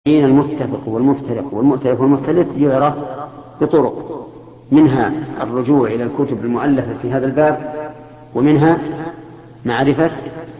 بين المتفق والمفترق والمؤتلف والمختلف يعرف بطرق، منها الرجوع إلى الكتب المؤلفة في هذا الباب، ومنها معرفة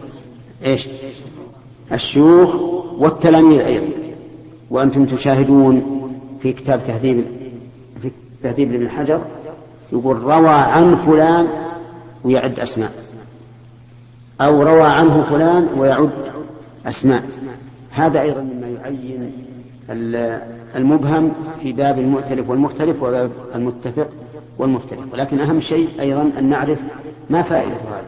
الشيوخ والتلاميذ أيضا. وأنتم تشاهدون في كتاب تهذيب ابن حجر يقول روى عن فلان ويعد أسماء، أو روى عنه فلان ويعد أسماء. هذا أيضا مما يعين المبهم في باب المؤتلف والمختلف وباب المتفق والمفترق. ولكن أهم شيء أيضا أن نعرف ما فائدة هذا.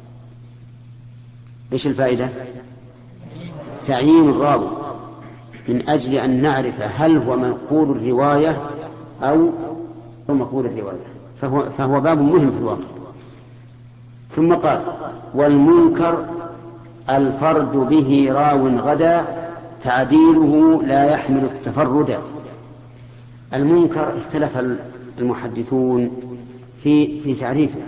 إيش الفائدة؟ تعيين الراوي، من أجل أن نعرف هل هو منقول الرواية أو مقبول الرواية، فهو باب مهم في الواقع. ثم قال: والمنكر الفرد به راو غدا تعديله لا يحمل التفرد. المنكر اختلف المحدثون في تعريفه،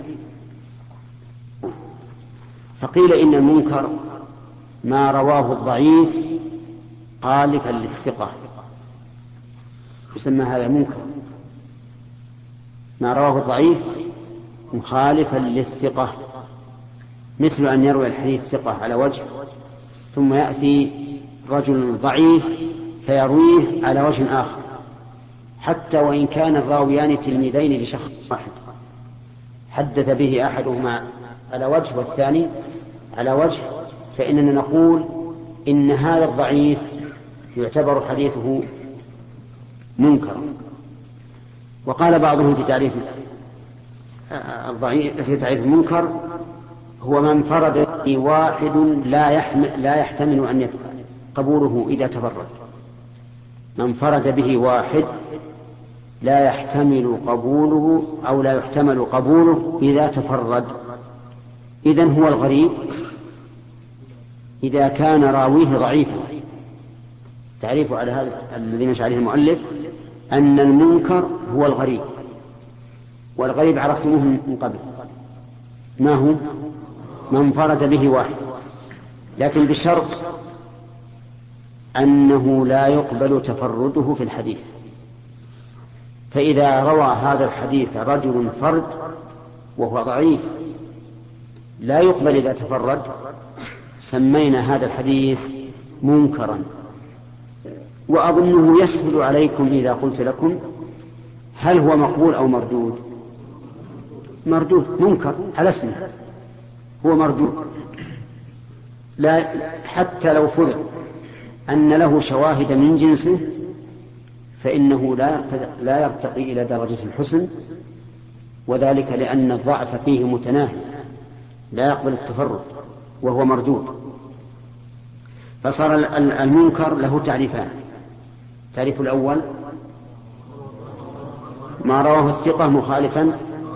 فقيل إن المنكر ما رواه الضعيف خالفا للثقة، يسمى هذا منكر. ما رواه الضعيف مخالفا للثقة، مثل أن يروي الحديث ثقة على وجه ثم يأتي رجل ضعيف فيرويه على وجه آخر، حتى وإن كان الراويان تلميذين لشخص واحد، حدث به أحدهما على وجه والثاني على وجه، فإننا نقول إن هذا الضعيف يعتبر حديثه منكرا. وقال بعضهم في تعريف الضعيف في تعريف المنكر: هو من فرد به واحد لا يحتمل أن قبوله إذا تفرد. من فرد به واحد لا يحتمل قبوله أو لا يحتمل قبوله إذا تفرد. إذن هو الغريب إذا كان راويه ضعيفا. تعريفه على هذا الذي مشى عليه المؤلف أن المنكر هو الغريب، والغريب عرفتموه من قبل، ما هو؟ من فرد به واحد، لكن بشرط أنه لا يقبل تفرده في الحديث. فإذا روى هذا الحديث رجل فرد وهو ضعيف لا يقبل إذا تفرد، سمينا هذا الحديث منكرا. وأظنه يسهل عليكم إذا قلت لكم هل هو مقبول أو مردود؟ مردود، منكر على اسمه، هو مردود. لا، حتى لو فرض أن له شواهد من جنسه فإنه لا يرتقي إلى درجة الحسن، وذلك لأن الضعف فيه متناهي لا يقبل التفرد وهو مردود. فصار المنكر له تعريفان: التعريف الأول ما رواه الثقة مخالفا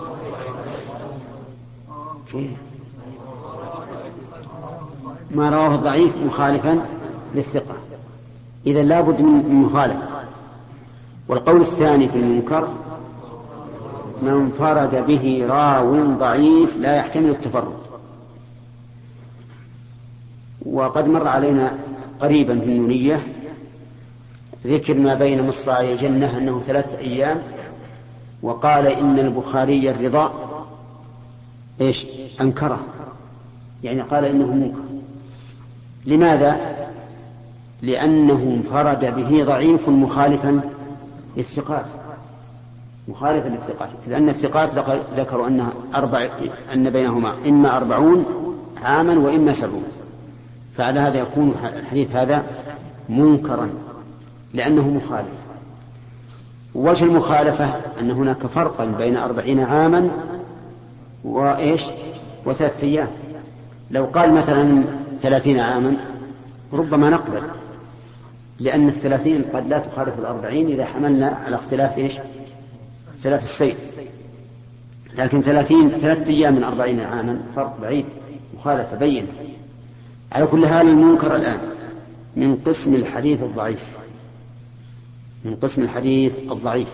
ما رواه الضعيف مخالفا للثقة، إذا لا بد من مخالفة. والقول الثاني في المنكر: من فرد به راو ضعيف لا يحتمل التفرد. وقد مر علينا قريبا في النونية ذكر ما بين مصراعي الجنة أنه 3 أيام، وقال إن البخاري الرضا أنكره، يعني قال إنه منكر. لماذا؟ لأنه انفرد به ضعيف مخالفا للثقات، لأن الثقات ذكروا أن بينهما إما 40 عاما وإما 70، فعلى هذا يكون الحديث هذا منكرا لأنه مخالف. وجه المخالفة أن هناك فرقا بين 40 عاما و3 أيام. لو قال مثلا 30 عاما ربما نقبل، لأن 30 قد لا تخالف 40 إذا حملنا على اختلاف السير، لكن 3 أيام من 40 عاما فرق بعيد، مخالفة بينة. على كل حال المنكر الآن من قسم الحديث الضعيف،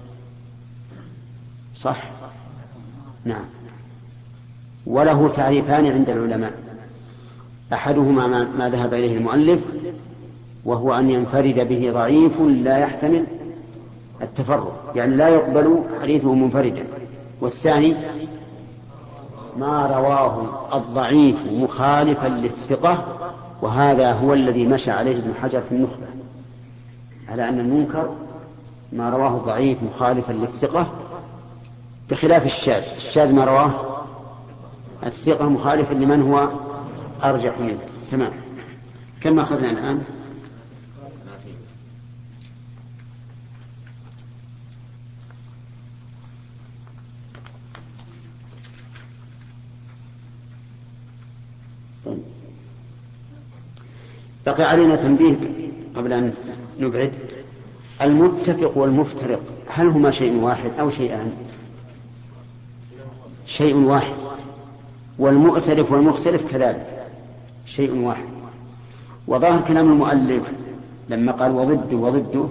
صح؟ نعم. وله تعريفان عند العلماء: أحدهما ما ذهب إليه المؤلف، وهو أن ينفرد به ضعيف لا يحتمل التفرد، يعني لا يقبل حديثه منفردا. والثاني ما رواه الضعيف مخالفا للثقة، وهذا هو الذي مشى عليه ابن حجر في النخبة، على أن المنكر ما رواه الضعيف مخالفا للثقة، بخلاف الشاذ ما رواه الثقة مخالفا لمن هو أرجح منه. تمام. كم أخذنا الآن؟ بقي علينا تنبيه قبل أن نبعد. المتفق والمفترق هل هما شيء واحد أو شيئان؟ شيء واحد. والمؤتلف والمختلف كذلك شيء واحد. وظاهر كلام المؤلف لما قال وضده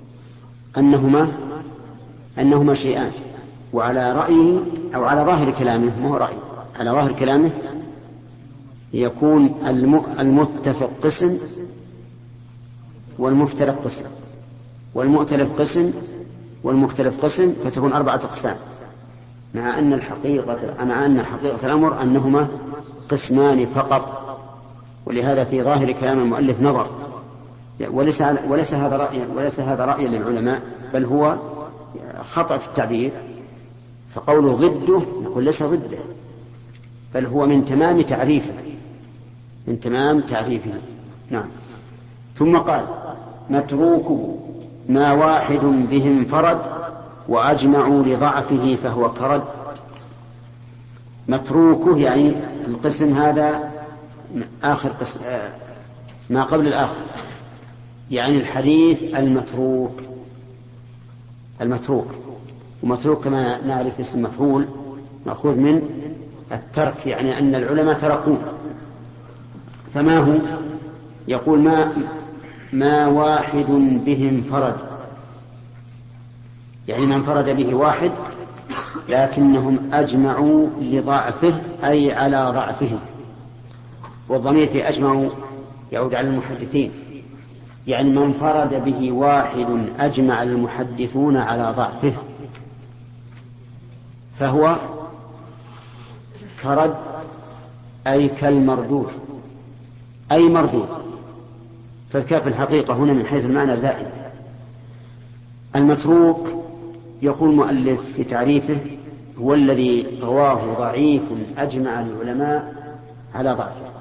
أنهما شيئان، وعلى رأيه أو على ظاهر كلامه، ما هو رأي، على ظاهر كلامه يكون المتفق قسم والمفترق قسم، والمؤتلف قسم والمختلف قسم، فتكون 4 أقسام، مع أن حقيقة الأمر أنهما قسمان فقط. ولهذا في ظاهر كلام المؤلف نظر، وليس هذا رأيا للعلماء، بل هو خطأ في التعبير. فقوله ضده نقول ليس ضده، بل هو من تمام تعريفه. نعم. ثم قال متروك ما واحد به انفرد وأجمعوا لضعفه فهو كرد. متروكه يعني القسم هذا آخر قسم، ما قبل الآخر، يعني الحديث المتروك. ومتروك كما نعرف اسم مفعول مأخوذ من الترك، يعني أن العلماء تركوه. فما هو؟ يقول ما واحد به انفرد، يعني ما انفرد به واحد لكنهم أجمعوا لضعفه، أي على ضعفه. والضمير في أجمعوا يعود على المحدثين، يعني ما انفرد به واحد أجمع المحدثون على ضعفه فهو كرد، أي كالمردود، أي مردود. فالكاف الحقيقة هنا من حيث المعنى زائد. المتروك يقول المؤلف في تعريفه هو الذي رواه ضعيف أجمع العلماء على ضعفه،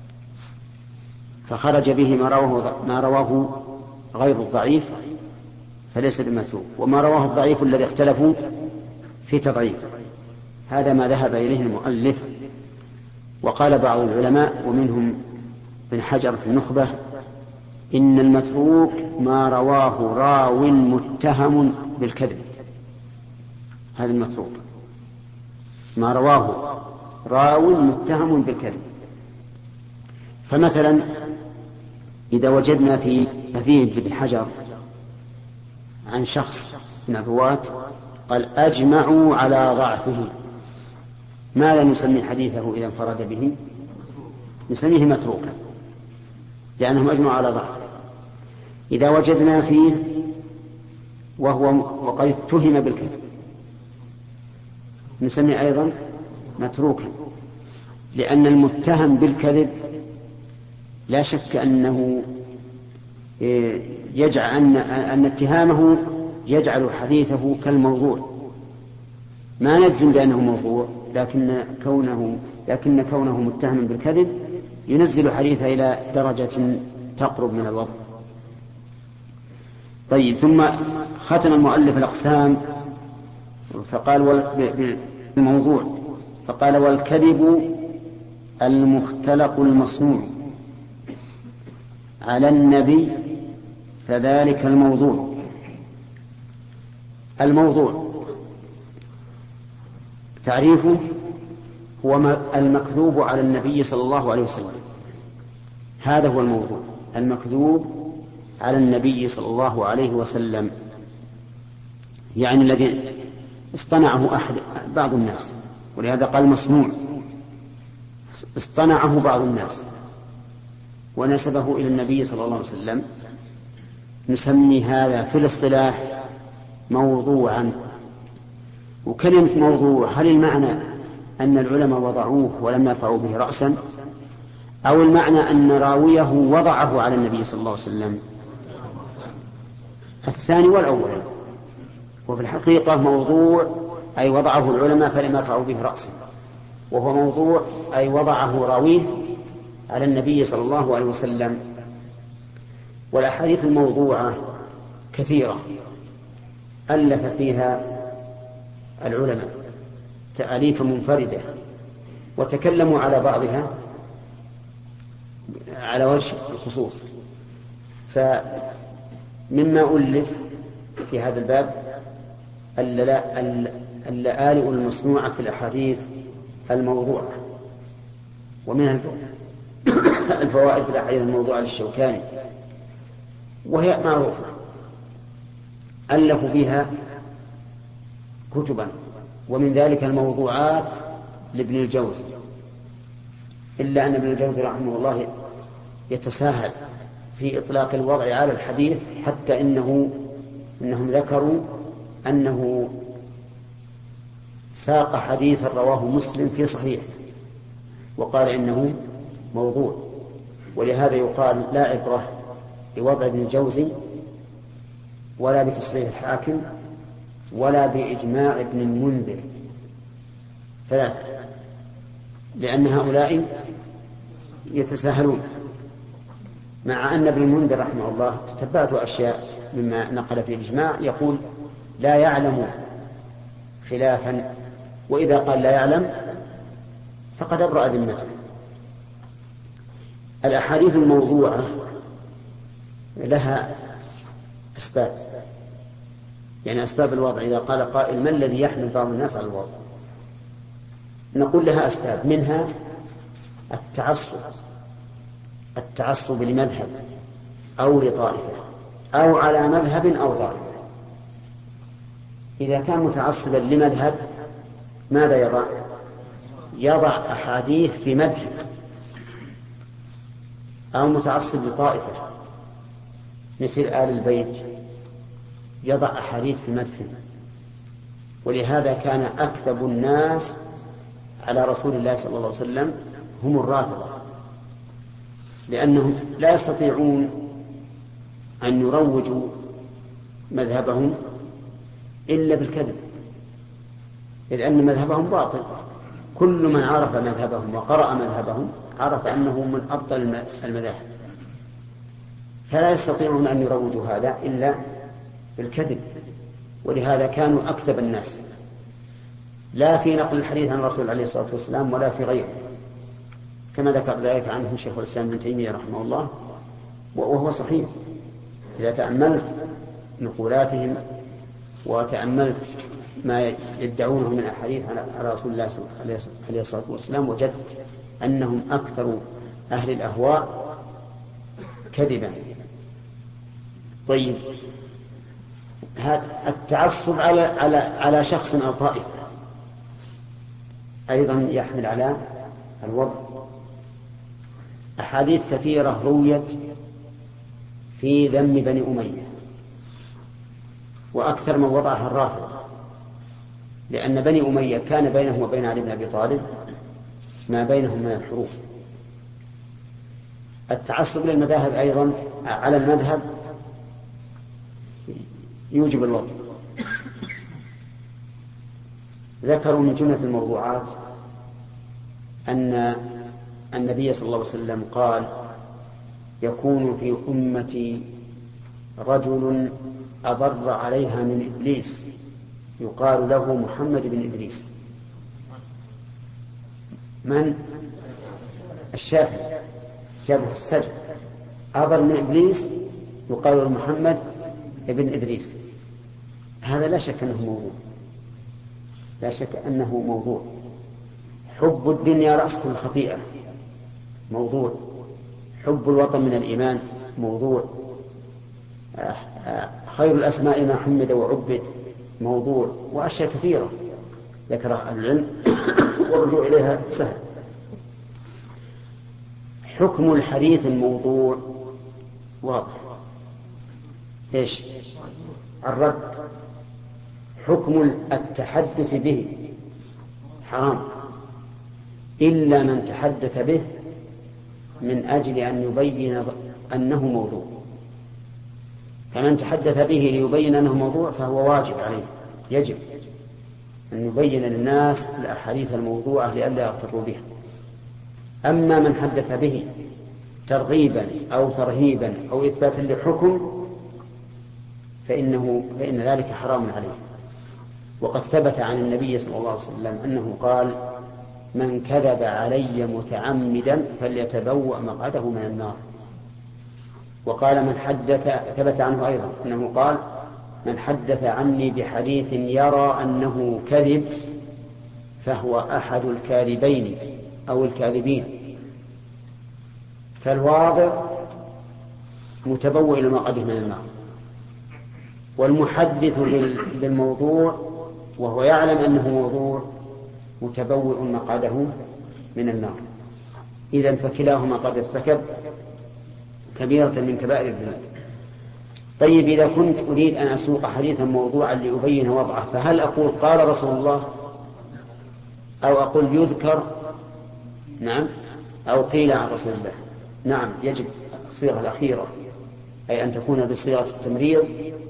فخرج به ما رواه غير الضعيف فليس بمتروك، وما رواه الضعيف الذي اختلفوا في تضعيف. هذا ما ذهب إليه المؤلف. وقال بعض العلماء ومنهم ابن حجر في النخبة إن المتروك ما رواه راو متهم بالكذب. هذا المتروك ما رواه راو متهم بالكذب. فمثلا إذا وجدنا في حديث ابن حجر عن شخص من الرواة قال أجمعوا على ضعفه، ما لا نسمي حديثه إذا انفرد به؟ نسميه متروكا لأنهم أجمعوا على ضعفه. إذا وجدنا فيه وقد اتهم بالكذب نسميه أيضا متروكا، لأن المتهم بالكذب لا شك أنه يجعل أن اتهامه يجعل حديثه كالموضوع. ما نجزم بأنه موضوع، لكن كونه متهم بالكذب ينزل حديثه إلى درجة تقرب من الوضع. طيب، ثم ختم المؤلف الأقسام فقال بالموضوع، فقال والكذب المختلق المصنوع على النبي فذلك الموضوع. الموضوع تعريفه هو المكذوب على النبي صلى الله عليه وسلم. هذا هو الموضوع، المكذوب على النبي صلى الله عليه وسلم، يعني الذي اصطنعه بعض الناس، ولهذا قال مصنوع، اصطنعه بعض الناس ونسبه إلى النبي صلى الله عليه وسلم نسمي هذا في الاصطلاح موضوعا. وكلمة موضوع هل المعنى أن العلماء وضعوه ولم يرفعوا به رأسا، أو المعنى أن راويه وضعه على النبي صلى الله عليه وسلم؟ الثاني والأول. وفي الحقيقة موضوع أي وضعه العلماء فلم يرفعوا به رأسا، وهو موضوع أي وضعه راويه على النبي صلى الله عليه وسلم. والأحاديث الموضوعة كثيرة ألف فيها العلماء تأليف منفردة، وتكلموا على بعضها على وجه الخصوص. فمما ألف في هذا الباب اللآلئ المصنوعة في الأحاديث الموضوعة، ومنها الفوائد في الأحاديث الموضوعة للشوكاني، وهي معروفة ألفوا فيها كتبا، ومن ذلك الموضوعات لابن الجوزي، إلا أن ابن الجوزي رحمه الله يتساهل في إطلاق الوضع على الحديث، حتى إنهم ذكروا أنه ساق حديثا رواه مسلم في صحيح وقال إنه موضوع. ولهذا يقال لا عبرة بوضع ابن الجوزي ولا بتصحيح الحاكم ولا بإجماع ابن المنذر، ثلاثة، لأن هؤلاء يتساهلون. مع أن ابن المنذر رحمه الله تتبعت أشياء مما نقل في الإجماع يقول لا يعلم خلافا، وإذا قال لا يعلم فقد أبرأ ذمته. الأحاديث الموضوعة لها أسباب، يعني أسباب الوضع. إذا قال قائل ما الذي يحمل بعض الناس على الوضع، نقول لها أسباب، منها التعصب لمذهب أو لطائفة أو على مذهب أو طائفة. إذا كان متعصبا لمذهب ماذا يضع أحاديث في مذهب، أو متعصب لطائفة مثل آل البيت يضع أحاديث في مذهب. ولهذا كان أكذب الناس على رسول الله صلى الله عليه وسلم هم الرافضة، لأنهم لا يستطيعون أن يروجوا مذهبهم إلا بالكذب، إذ أن مذهبهم باطل. كل من عرف مذهبهم وقرأ مذهبهم عرف أنه من أبطل المذاهب، فلا يستطيعون أن يروجوا هذا إلا بالكذب. ولهذا كانوا أكذب الناس، لا في نقل الحديث عن الرسول عليه الصلاة والسلام ولا في غيره، كما ذكر ذلك عنه شيخ الإسلام ابن تيمية رحمه الله، وهو صحيح. إذا تأملت نقولاتهم وتأملت ما يدعونه من أحاديث على رسول الله عليه الصلاة والسلام وجدت أنهم أكثر أهل الأهواء كذبا. طيب، هذا التعصب على شخص أو طائفة أيضا يحمل على الوضع. أحاديث كثيرة رويت في ذم بني أمية، وأكثر من وضعها الرافضة، لأن بني أمية كان بينهم وبين علي بن أبي طالب ما بينهم من الحروف. التعصب للمذاهب أيضا على المذهب يوجب الوضع. ذكروا من جملة الموضوعات أن النبي صلى الله عليه وسلم قال يكون في أمتي رجل أضر عليها من إبليس يقال له محمد بن إدريس. من؟ الشافعي جابه السجن، أضر من إبليس يقال له محمد بن إدريس. هذا لا شك أنه موضوع، لا شك أنه موضوع. حب الدنيا رأس كل خطيئة موضوع. حب الوطن من الإيمان موضوع. خير الأسماء ما حمد وعبد موضوع. وأشياء كثيرة ذكرها أهل العلم والرجوع إليها سهل. حكم الحديث الموضوع واضح. إيش؟ الرد. حكم التحدث به حرام إلا من تحدث به من أجل أن يبين أنه موضوع، فمن تحدث به ليبين أنه موضوع فهو واجب عليه، يجب أن يبين للناس الأحاديث الموضوعة لئلا يغتروا بها. أما من حدث به ترغيبا أو ترهيبا أو إثباتا لحكم فإن ذلك حرام عليه. وقد ثبت عن النبي صلى الله عليه وسلم أنه قال: من كذب علي متعمدا فليتبوأ مقعده من النار. وقال من حدث، ثبت عنه أيضا أنه قال: من حدث عني بحديث يرى أنه كذب فهو أحد الكاذبين أو الكاذبين. فالواضع متبوئ لمقعده من النار، والمحدث بالموضوع وهو يعلم أنه موضوع متبوئ مقعده من النار. إذن فكلاهما قد ارتكب كبيرة من كبائر الذنوب. طيب، إذا كنت أريد أن أسوق حديثا موضوعا لأبين وضعه، فهل أقول قال رسول الله، أو أقول يذكر، نعم، أو قيل عن رسول الله؟ نعم، يجب الصيغة الأخيرة، أي أن تكون بصيغة التمريض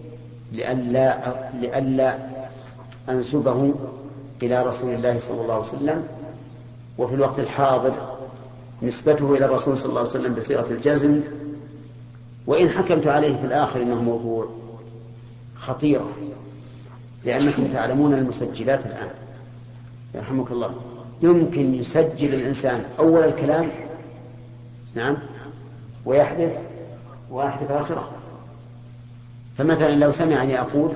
لئلا أنسبه إلى رسول الله صلى الله عليه وسلم، وفي الوقت الحاضر نسبته إلى الرسول صلى الله عليه وسلم بصيغة الجزم. وإن حكمت عليه في الآخر إنه موضوع خطيرة، لأنكم تعلمون المسجلات الآن يرحمك الله يمكن يسجل الإنسان أول الكلام، نعم، ويحذف آخره. فمثلا لو سمعني أقول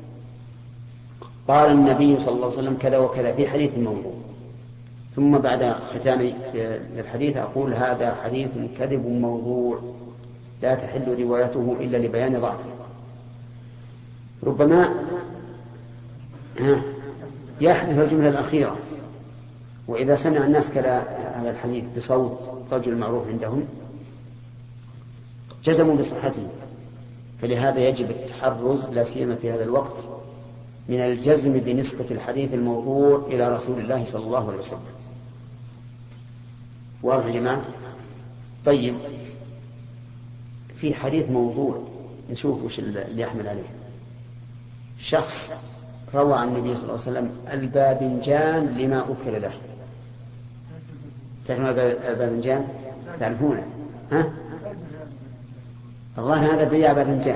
قال النبي صلى الله عليه وسلم كذا وكذا في حديث موضوع، ثم بعد ختام الحديث أقول هذا حديث كذب موضوع لا تحل روايته إلا لبيان ضعفه، ربما يحذف الجملة الأخيرة. وإذا سمع الناس هذا الحديث بصوت رجل معروف عندهم جزموا بصحته. فلهذا يجب التحرز لا سيما في هذا الوقت من الجزم بنسبة الحديث الموضوع إلى رسول الله صلى الله عليه وسلم. واضح يا جماعة؟ طيب، في حديث موضوع نشوف وش اللي يحمل عليه. شخص روى عن النبي صلى الله عليه وسلم الباذنجان لما أكل له. تعرفون الباذنجان؟ تعرفونه؟ ها؟ الله هذا بيع باذنجان،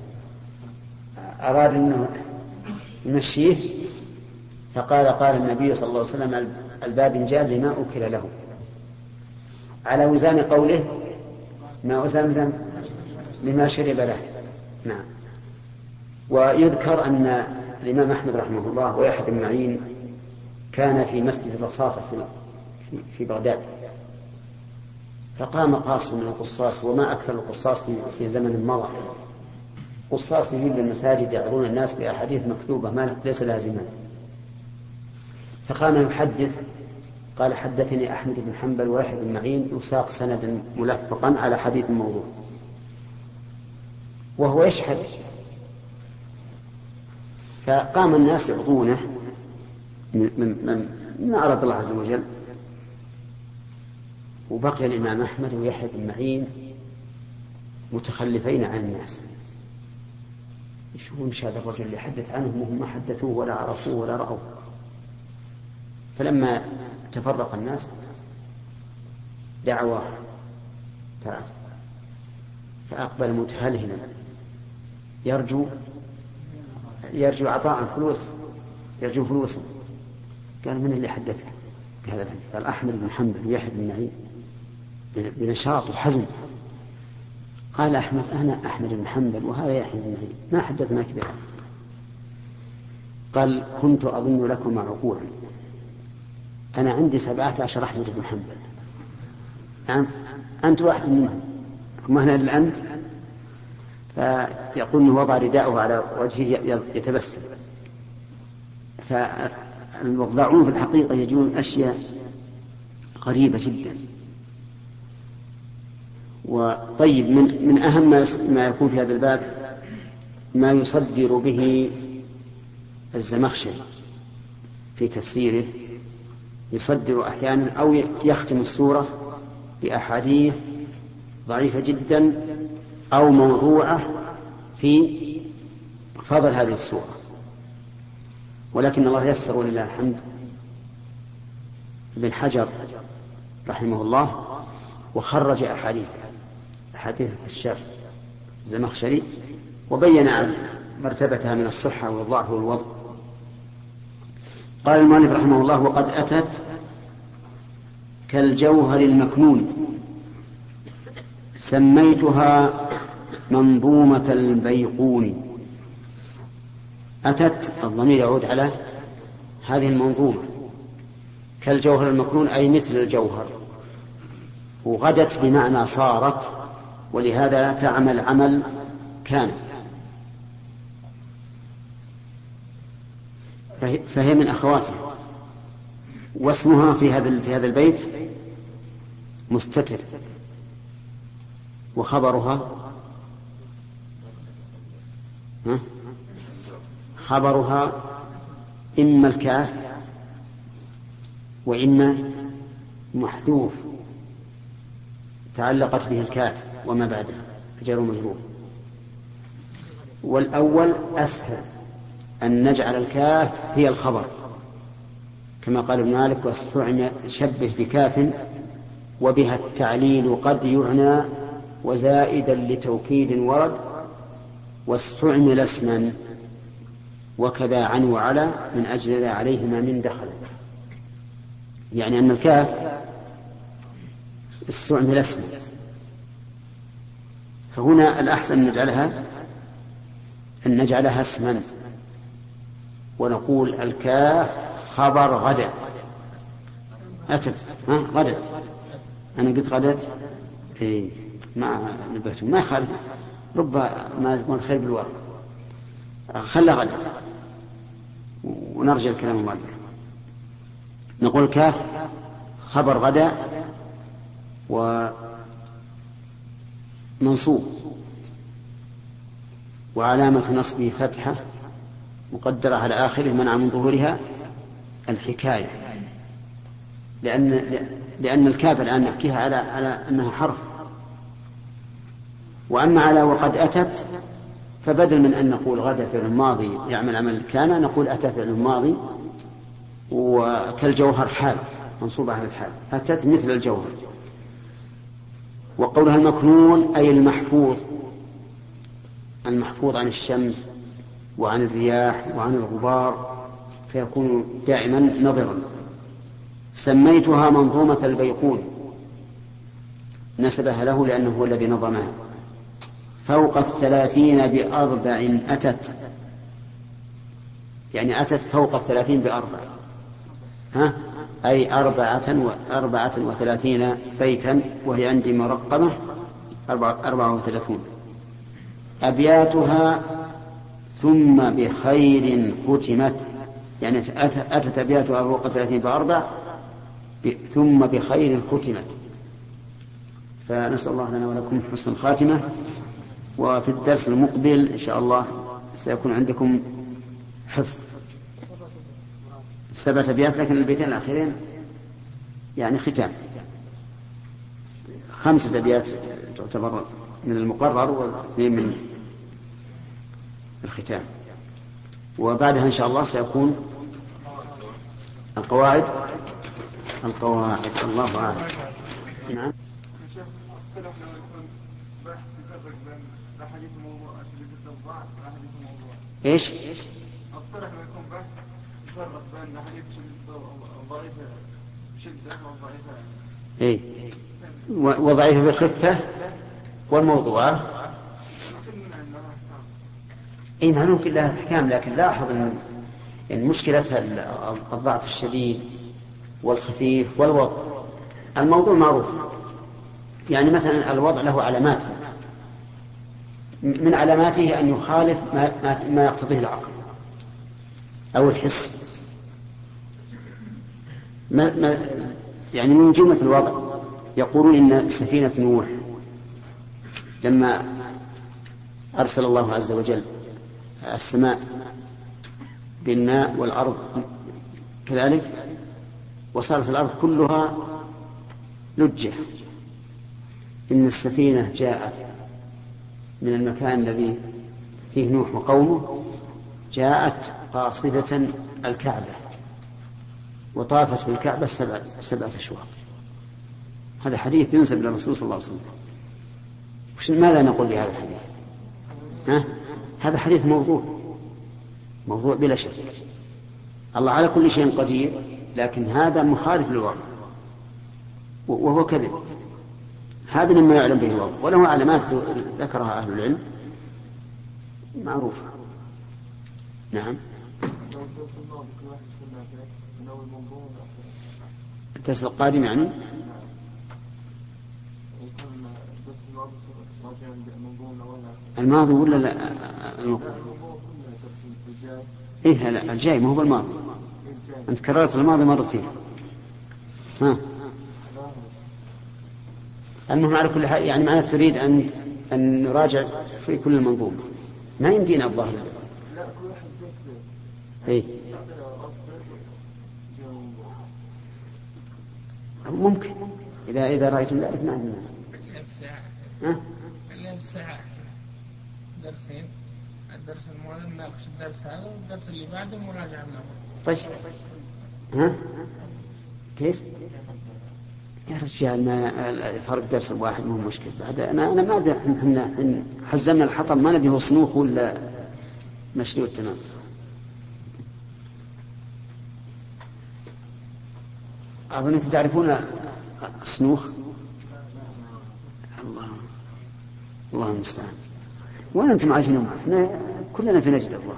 أراد أنه يمشيه قال النبي صلى الله عليه وسلم الباذنجان لما أكل له، على وزان قوله ماء زمزم لما شرب له. نعم. ويذكر أن الإمام أحمد رحمه الله ويحيى بن معين كان في مسجد الرصافة في بغداد، فقام قاص من القصاص، وما أكثر القصاص في زمن مضى، قصاص يجون للمساجد يعظون الناس بأحاديث مكتوبة ما ليس لازما. فقام يحدث، قال حدثني أحمد بن حنبل ويحيى بن معين، يساق سندا ملفقا على حديث موضوع، وهو يشهد. فقام الناس يعظونه من أراد الله عز وجل، وبقي الإمام أحمد ويحيى بن معين متخلفين عن الناس، يشوفون هذا الرجل اللي يحدث عنهم وهم ما حدثوه ولا عرفوه ولا رأوه. فلما تفرق الناس دعواه تعال، فأقبل متهلهلا يرجو عطاء فلوس، يرجو فلوسا. قال من اللي حدثك بهذا الحديث؟ قال أحمد بن حنبل ويحيى بن معين بنشاط وحزم. قال أحمد أنا أحمد بن حنبل وهذا يحيى بن معين، ما حدثناك بهذا. قال كنت أظن لكم عقولا، أنا عندي 17 أحمد بن حنبل، نعم أنت واحد منهم، ما هنا إلا أنت. فيقول أنه وضع رداءه على وجهه يتبسم. فالوضاعون في الحقيقة يجون أشياء غريبة جدا. وطيب من أهم ما يكون في هذا الباب ما يصدر به الزمخشري في تفسيره، يصدر أحيانا أو يختم السورة بأحاديث ضعيفة جدا أو موضوعة في فضل هذه السورة، ولكن الله يسر ولله الحمد. ابن حجر رحمه الله وخرج أحاديث الشيخ الزمخشري وبين مرتبتها من الصحة والضعف والوضع. قال المؤلف رحمه الله: وقد أتت كالجوهر المكنون سميتها منظومة البيقون. أتت الضمير يعود على هذه المنظومة، كالجوهر المكنون أي مثل الجوهر، وغدت بمعنى صارت، ولهذا تعمل عمل كان، فهي من أخواتها. واسمها في هذا البيت مستتر، خبرها إما الكاف وإما محذوف تعلقت به الكاف وما بعده جر ومجرور. والأول أسهل أن نجعل الكاف هي الخبر كما قال ابن مالك: واستعمل شبه بكاف وبها التعليل قد يعنى وزائدا لتوكيد ورد واستعمل اسما وكذا عن وعلى من أجل ذا عليهما من دخل. يعني أن الكاف استعمل اسما، فهنا الأحسن أن نجعلها اسما ونقول الكاف خبر غدا. أتت غدت، أنا قلت غدت ما نبهتم، ما يخالف، رب ما يكون خير بالورق، خلى غدت ونرجع الكلام المؤلف. نقول كاف خبر غدا ومنصوب وعلامة نصبه فتحة مقدرة على آخره منع من ظهورها الحكاية، لأن الكاف الآن نحكيها على أنها حرف. وأما على وقد أتت فبدل من أن نقول غدا فعل ماضي يعمل عمل كان، نقول أتى فعل ماضي، وكالجوهر حال منصوبة على الحال، أتت مثل الجوهر. وقولها المكنون أي المحفوظ عن الشمس وعن الرياح وعن الغبار، فيكون دائما نظرا. سميتها منظومة البيقون، نسبها له لأنه هو الذي نظمها. فوق 30 ب4 أتت، يعني أتت فوق 30 ب4، أي 34 بيتا، وهي عندي مرقمة 34. أبياتها ثم بخير ختمت، يعني أتت أبياتها فوق 30 ب4 ثم بخير ختمت. فنسأل الله لنا ولكم حسن الخاتمة. وفي الدرس المقبل إن شاء الله سيكون عندكم حفظ 7 أبيات، لكن البيتين الأخيرين يعني ختام. 5 أبيات تعتبر من المقرر و2 من الختام. وبعدها إن شاء الله سيكون القواعد. الله أعلم. نعم. ايش؟ اقترح انه يكون بحث يفرق بين احاديث ضعيفه بشده وضعيفه وضعيفه بخفه والموضوع معلوم كلها احكام، لكن لاحظ ان مشكله الضعف الشديد والخفيف والوضع. الموضوع معروف، يعني مثلا الوضع له علامات، من علاماته أن يخالف ما يقتضيه العقل أو الحس. يعني من جملة الوضع يقولون إن سفينة نوح لما أرسل الله عز وجل السماء بالماء والأرض كذلك، وصارت الأرض كلها لجة، إن السفينة جاءت من المكان الذي فيه نوح وقومه، جاءت قاصدة الكعبة وطافت بالكعبة 7 أشواط. هذا حديث ينسب للرسول صلى الله عليه وسلم. ماذا نقول بهذا الحديث؟ هذا حديث موضوع بلا شك. الله على كل شيء قدير، لكن هذا مخالف للواقع وهو كذب. هذا مما يعلم به الواقع، وله علامات ذكرها أهل العلم معروفة. نعم. الدرس القادم يعني الماضي ولا لا؟ إيه لا، الجاي ما هو بالماضي. أنت كررت الماضي مرتين. المهم على كل حال، يعني معناته تريد أن نراجع في كل المنظومة، ما يمدينا الظاهر. إيه ممكن إذا رأيتم ذلك. نعم. ساعة درسين، الدرس الماضي نناقش الدرس هذا، والدرس اللي بعده مراجعة منه. طيب كيف يا رجال؟ ما فرق درس الواحد مو مشكلة. بعد أنا ما أدري، إحنا حزمنا الحطب ما ندري هو صنوخ ولا مشلول تمام. أظنكم تعرفون الصنوخ. الله المستعان. وين أنتم عايشين؟ احنا كلنا في نجد. الله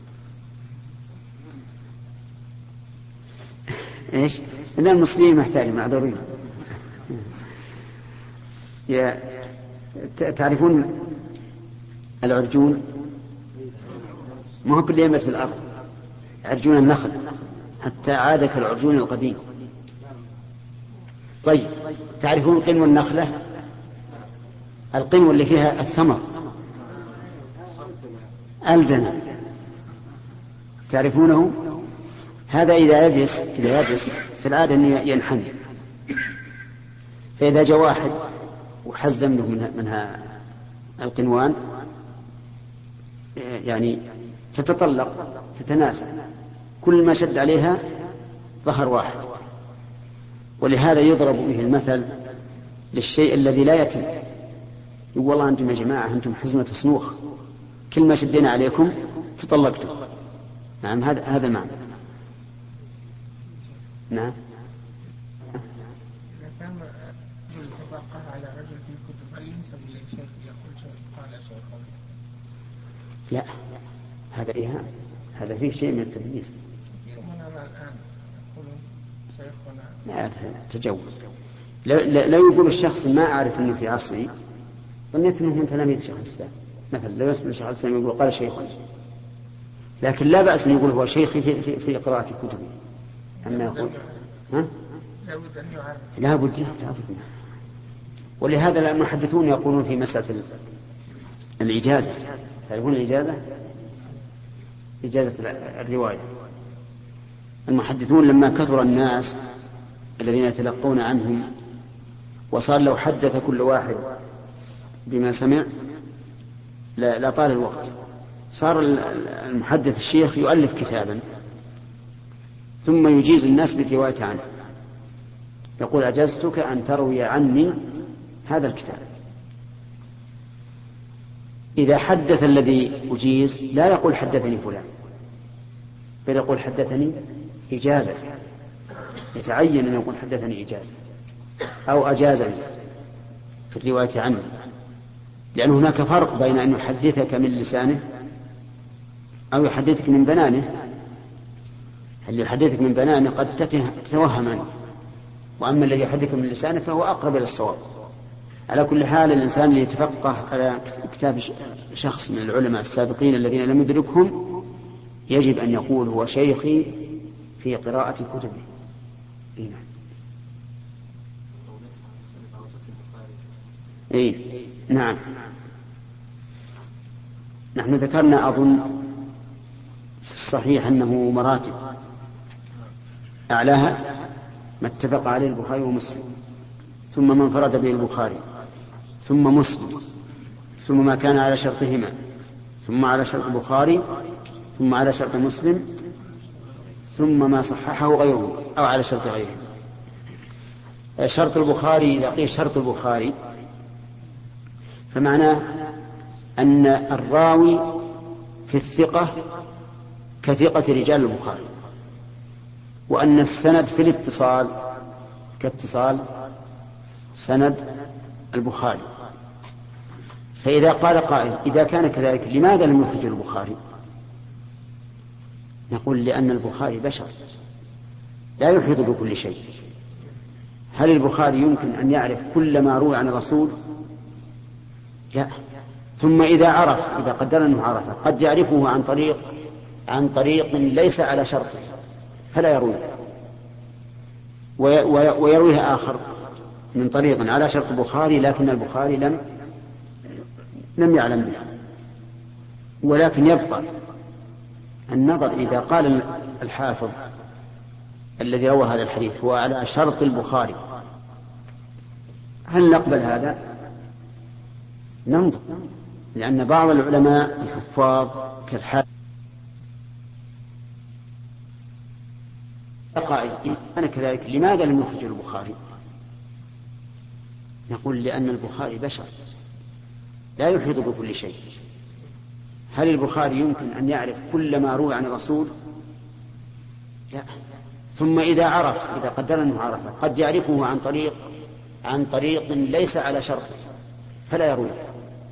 إيش؟ إن المصريين محتاجين معذورين. تعرفون العرجون؟ ما هو كل يمت في الأرض، عرجون النخل حتى عاد كالعرجون القديم. طيب تعرفون قنو النخلة؟ القنو اللي فيها الثمر ألزنة، تعرفونه؟ هذا إذا يبس في العادة أنه ينحني، فإذا جاء واحد وحزم له منها القنوان يعني تتطلق تتناسى، كل ما شد عليها ظهر واحد. ولهذا يضرب به المثل للشيء الذي لا يتم. يقول والله أنتم يا جماعة أنتم حزمة صنوخ، كل ما شدينا عليكم تطلقتم. نعم هذا المعنى. نعم. إذا كان الإطلاق على رجل في الكتب هل ينسب إليه شيخ يقول شيخ قال شيخ؟ لا، هذا إيهام، هذا فيه شيء من التدليس. ومن الآن يقولون شيخنا لا تجوز. لو يقول الشخص ما أعرف أنه في عصري، ظنيت أنه من تلاميذ شيخ الإسلام مثلا، لو يسمع الشيخ الإسلام يقول قال شيخ، لكن لا بأس أن يقول هو شيخي في قراءة كتبه. أما يقول لا بد. ولهذا المحدثون يقولون في مسألة الإجازة، تعرفون الإجازة؟ إجازة الرواية. المحدثون لما كثر الناس الذين يتلقون عنهم وصار لو حدث كل واحد بما سمع لا طال الوقت، صار المحدث الشيخ يؤلف كتابا ثم يجيز الناس بالرواية عنه، يقول أجزتك أن تروي عني هذا الكتاب. إذا حدث الذي أجيز لا يقول حدثني فلان، بل يقول حدثني إجازة، يتعين أن يقول حدثني إجازة أو أجازني في الرواية عنه، لأن هناك فرق بين أن يحدثك من لسانه أو يحدثك من بنانه. اللي يحدثك من بنانه قد تتوهم عنه، وأما الذي يحدثك من لسانه فهو أقرب إلى الصواب. على كل حال الإنسان اللي يتفقه على كتاب شخص من العلماء السابقين الذين لم يدركهم يجب أن يقول هو شيخي في قراءة كتبه. إيه نعم. نحن ذكرنا أظن في الصحيح أنه مراتب، أعلاها ما اتفق عليه البخاري ومسلم، ثم ما انفرد به البخاري، ثم مسلم، ثم ما كان على شرطهما، ثم على شرط البخاري، ثم على شرط مسلم، ثم ما صححه غيره أو على شرط غيره. شرط البخاري إذا قيل شرط البخاري فمعناه أن الراوي في الثقة كثقة رجال البخاري، وأن السند في الاتصال كاتصال سند البخاري. فإذا قال قائل إذا كان كذلك لماذا لم يخرج البخاري؟ نقول لأن البخاري بشر لا يحيط بكل شيء. هل البخاري يمكن أن يعرف كل ما روى عن الرسول؟ لا. ثم إذا عرف، إذا قدر أنه عرفه، قد يعرفه عن طريق ليس على شرطه فلا يرويه، ويرويه آخر من طريق على شرط البخاري لكن البخاري لم يعلم به. ولكن يبقى النظر إذا قال الحافظ الذي روى هذا الحديث هو على شرط البخاري، هل نقبل هذا؟ ننظر، لأن بعض العلماء الحفاظ كالحافظ قائل إن كان كذلك لماذا لم يخرج البخاري؟ نقول لأن البخاري بشر لا يحيط بكل شيء. هل البخاري يمكن أن يعرف كل ما روى عن الرسول؟ لا. ثم إذا عرف، إذا قدر أنه عرفه، قد يعرفه عن طريق ليس على شرطه فلا يرويه،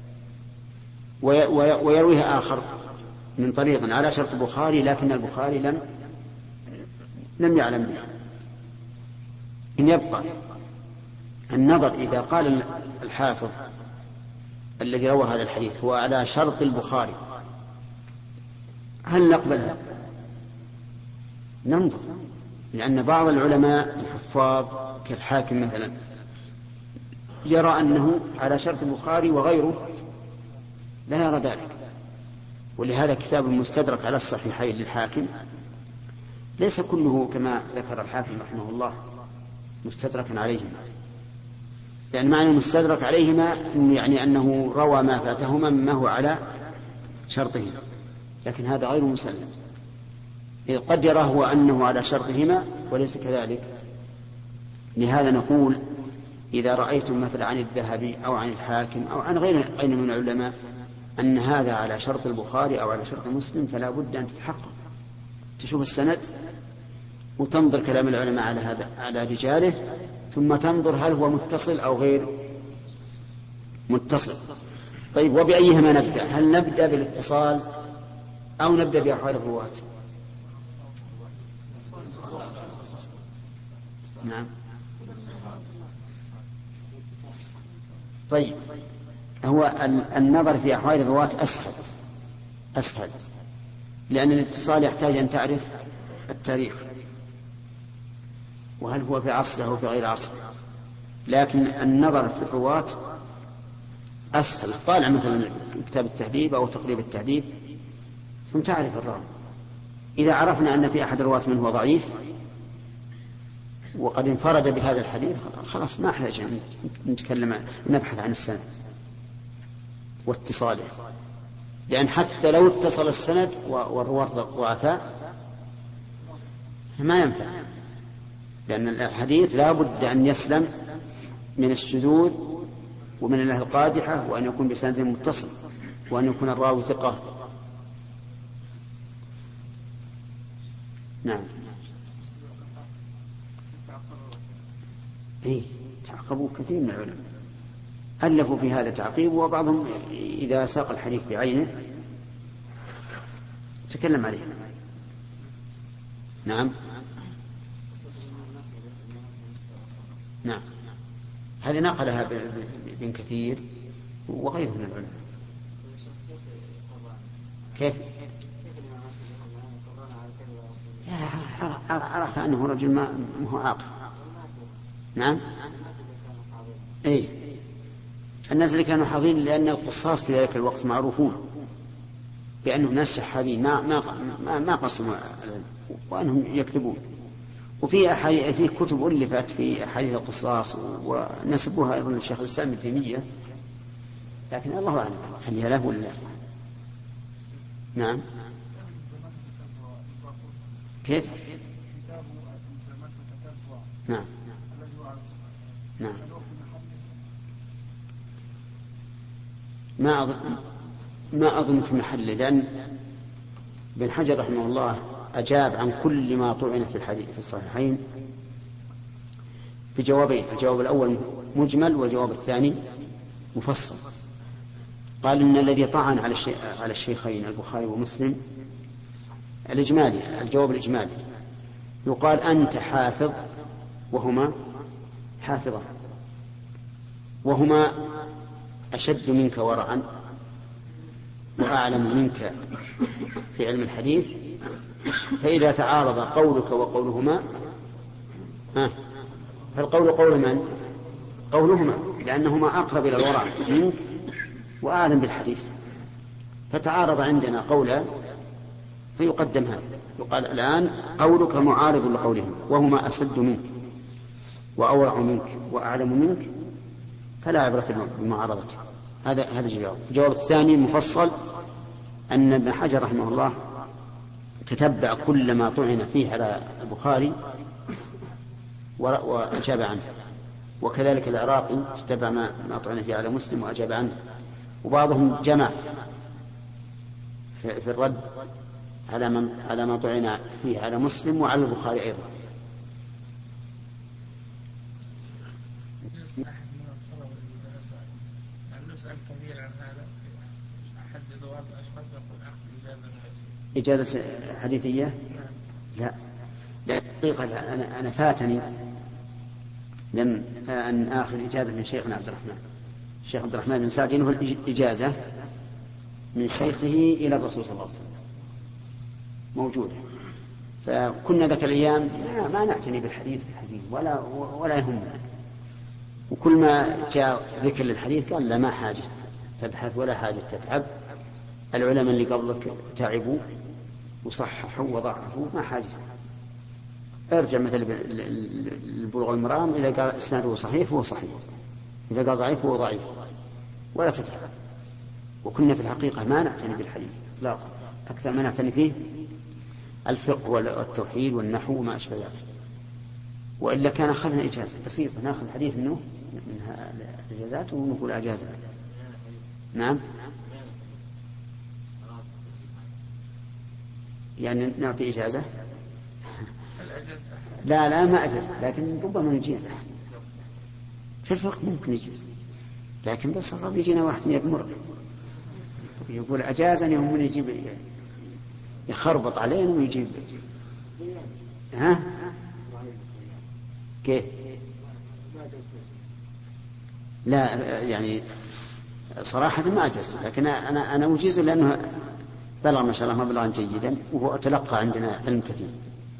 ويرويه آخر من طريق على شرط البخاري لكن البخاري لم يعلم به. إن يبقى النظر إذا قال الحافظ الذي روى هذا الحديث هو على شرط البخاري، هل نقبلها؟ ننظر، لأن بعض العلماء الحفاظ كالحاكم مثلا يرى أنه على شرط البخاري وغيره لا يرى ذلك. ولهذا كتاب المستدرك على الصحيحين للحاكم ليس كله كما ذكر الحاكم رحمه الله مستدركا عليهما، لأن معنى المستدرك عليهما يعني أنه روى ما فاتهما مما هو على شرطهما، لكن هذا غير مسلم، إذ قد يراه هو أنه على شرطهما وليس كذلك. لهذا نقول إذا رأيتم مثلا عن الذهبي أو عن الحاكم أو عن غير من العلماء أن هذا على شرط البخاري أو على شرط مسلم فلا بد أن تتحقق، تشوف السند وتنظر كلام العلماء على هذا على رجاله، ثم تنظر هل هو متصل أو غير متصل. طيب، وبأيهما نبدأ؟ هل نبدأ بالاتصال أو نبدأ بأحوال الرواة؟ نعم. طيب، هو النظر في أحوال الرواة أسهل، لأن الاتصال يحتاج أن تعرف التاريخ وهل هو في عصره أو في غير عصره، لكن النظر في الرواة أسهل. طالع مثلا كتاب التهذيب أو تقريب التهذيب ثم تعرف الراوي. إذا عرفنا أن في أحد الرواة منه ضعيف وقد انفرد بهذا الحديث خلاص ما احتاج نتكلم نبحث عن السند واتصاله، لأن حتى لو اتصل السند والرواة ضعفاء ما ينفع، لأن الحديث لا بد أن يسلم من الشذوذ ومن الله القادحة، وأن يكون بسند متصل، وأن يكون الراوي ثقة. نعم. تعقبوا كثير من العلماء ألفوا في هذا تعقيب، وبعضهم إذا ساق الحديث بعينه تكلم عليه. نعم. نعم، هذه نقلها ابن كثير وغيره من العلماء. كيف؟ عرف أنه رجل ما هو عاقل. نعم. الناس اللي كانوا حاضرين، لأن القصاص في ذلك الوقت معروفون بأنهم ناس شحاذين ما قصوا وأنهم يكذبون. في كتب ألفت في أحاديث القصاص ونسبوها أيضا للشيخ الإسلام ابن تيمية، لكن الله أعلم خليها له ولا لا. نعم. كيف؟ نعم. نعم. ما أظن في محله، لأن ابن حجر رحمه الله أجاب عن كل ما طعن في الحديث في الصحيحين بجوابين: الجواب الأول مجمل، والجواب الثاني مفصل. قال إن الذي طعن على الشيخين البخاري ومسلم الجواب الإجمالي، يقال أنت حافظ وهما حافظان، وهما أشد منك ورعا وأعلم منك في علم الحديث، فإذا تعارض قولك وقولهما فالقول قول من؟ قولهما، لأنهما أقرب إلى الورع منك وأعلم بالحديث. فتعارض عندنا قولا فيقدم هذا، يقال الآن قولك معارض لقولهم، وهما أسد منك وأورع منك وأعلم منك، فلا عبرة بمعارضته. هذا الجواب. الجواب الثاني مفصل، أن ابن حجر رحمه الله تتبع كل ما طعن فيه على البخاري وأجاب عنه، وكذلك العراقي تتبع ما طعن فيه على مسلم وأجاب عنه، وبعضهم جمع في الرد على ما طعن فيه على مسلم وعلى البخاري أيضا. إجازة حديثية؟ لا، حقيقة أنا فاتني لم أن آخذ إجازة من شيخنا عبد الرحمن، الشيخ عبد الرحمن بن سعد، إنه الإجازة من شيخه إلى الرسول صلى الله عليه وسلم موجودة. فكنا ذاك الأيام ما نعتني بالحديث ولا يهمنا، وكل ما جاء ذكر للحديث قال لا، ما حاجة تبحث ولا حاجة تتعب، العلماء اللي قبلك تعبوا وصححوا وضعفوا، ما حاجة. ارجع مثل البلوغ المرام، إذا قال إسناده صحيح فهو صحيح، إذا قال ضعيف فهو ضعيف، ولا تتعب. وكنا في الحقيقة ما نعتني بالحديث إطلاقا، أكثر ما نعتني فيه الفقه والتوحيد والنحو وما أشبه ذلك. وإلا كان أخذنا إجازة بسيطة، نأخذ حديث منه من الإجازات ونقول أجازة. نعم، يعني نعطي إجازة. لا ما أجازت، لكن ربما نجينا في الفقه ممكن يجيز، لكن بس الرب يجينا واحد يمر يقول أجازني، ومن يجيب يخربط علينا ويجيب كيف؟ لا يعني صراحة ما أجزت، لكن أنا أجيز لأنه بلغ ما شاء الله مبلغا جيدا، وهو تلقى عندنا علم كثير.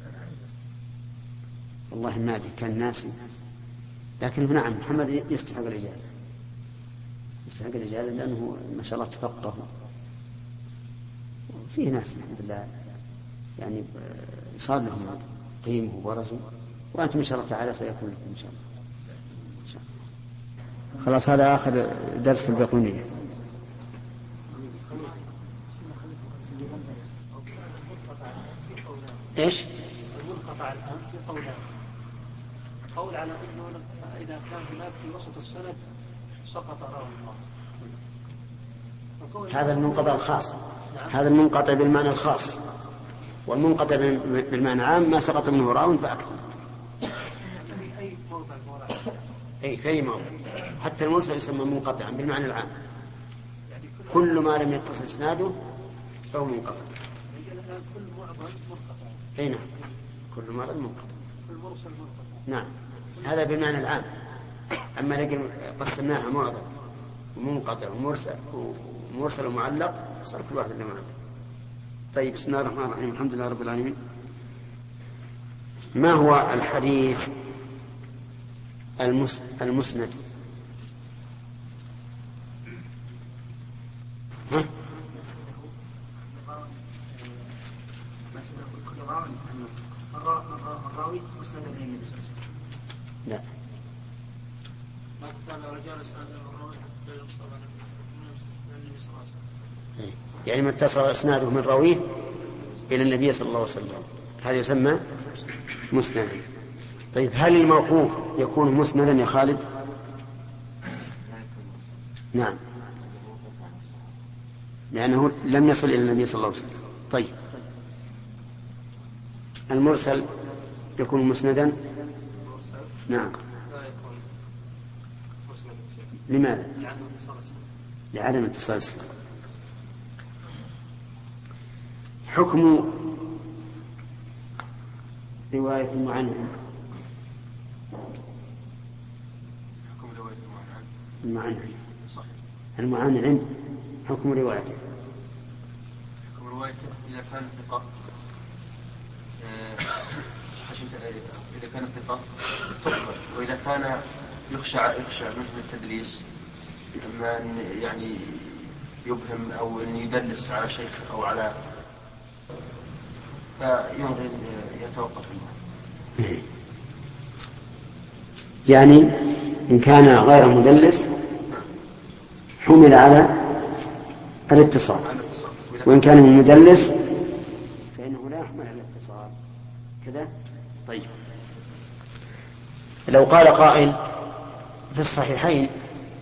والله ما أدري كان ناسي، لكن نعم محمد يستحق الإجازة، يستحق الإجازة لأنه ما شاء الله تفقه، وفيه ناس الحمد لله يعني صار لهم قيمة وبرزوا، وأنتم إن شاء الله تعالى سيكون لكم إن شاء الله. خلاص، هذا آخر درس في البيقونية. إيش؟ المنقطع الآن في قول على أنه إذا كان هناك في وسط السند سقط راوي الآخر. هذا المنقطع الخاص. هذا المنقطع بالمعنى الخاص، والمنقطع بالمعنى العام ما سقط منه راو فأكثر. في أي موضع حتى المرسل يسمى منقطعا بالمعنى العام، كل ما لم يتصل إسناده فهو منقطع. كل معضل منقطع. أي نعم، كل معضل منقطع. كل مرسل منقطع. نعم، هذا بالمعنى العام. أما لكن قسمناها معضل ومنقطع ومرسل ومعلق، صار كل واحد له معنى. طيب، بسم الله الرحمن الرحيم، الحمد لله رب العالمين. ما هو الحديث المسند؟ كل راوي مسند إلى النبي صلى الله عليه وسلم. لا. ما تتابع رجال إسناد الراوي حتى يوصل النبي صلى الله عليه وسلم. يعني ما اتصل إسناده من راويه إلى النبي صلى الله عليه وسلم هذا يسمى مسندا. طيب هل الموقوف يكون مسندا يا خالد؟ نعم، لأنه لم يصل إلى النبي صلى الله عليه وسلم. طيب المرسل يكون مسندا؟ نعم. لماذا؟ لعدم اتصال السند. حكم رواية المعنعن. المعنعن حكم روايته. حكم روايته إذا كان ثقة، إذا كان ثقة تقبل، وإذا كان يخشى منه التدليس، أما أن يعني يبهم أو أن يدلس على شيخ أو على، فينبغي يتوقف منه. يعني إن كان غير مدلس حمل على الاتصال، وإن كان مدلس فإنه لا يحمل على الاتصال كذا. طيب لو قال قائل في الصحيحين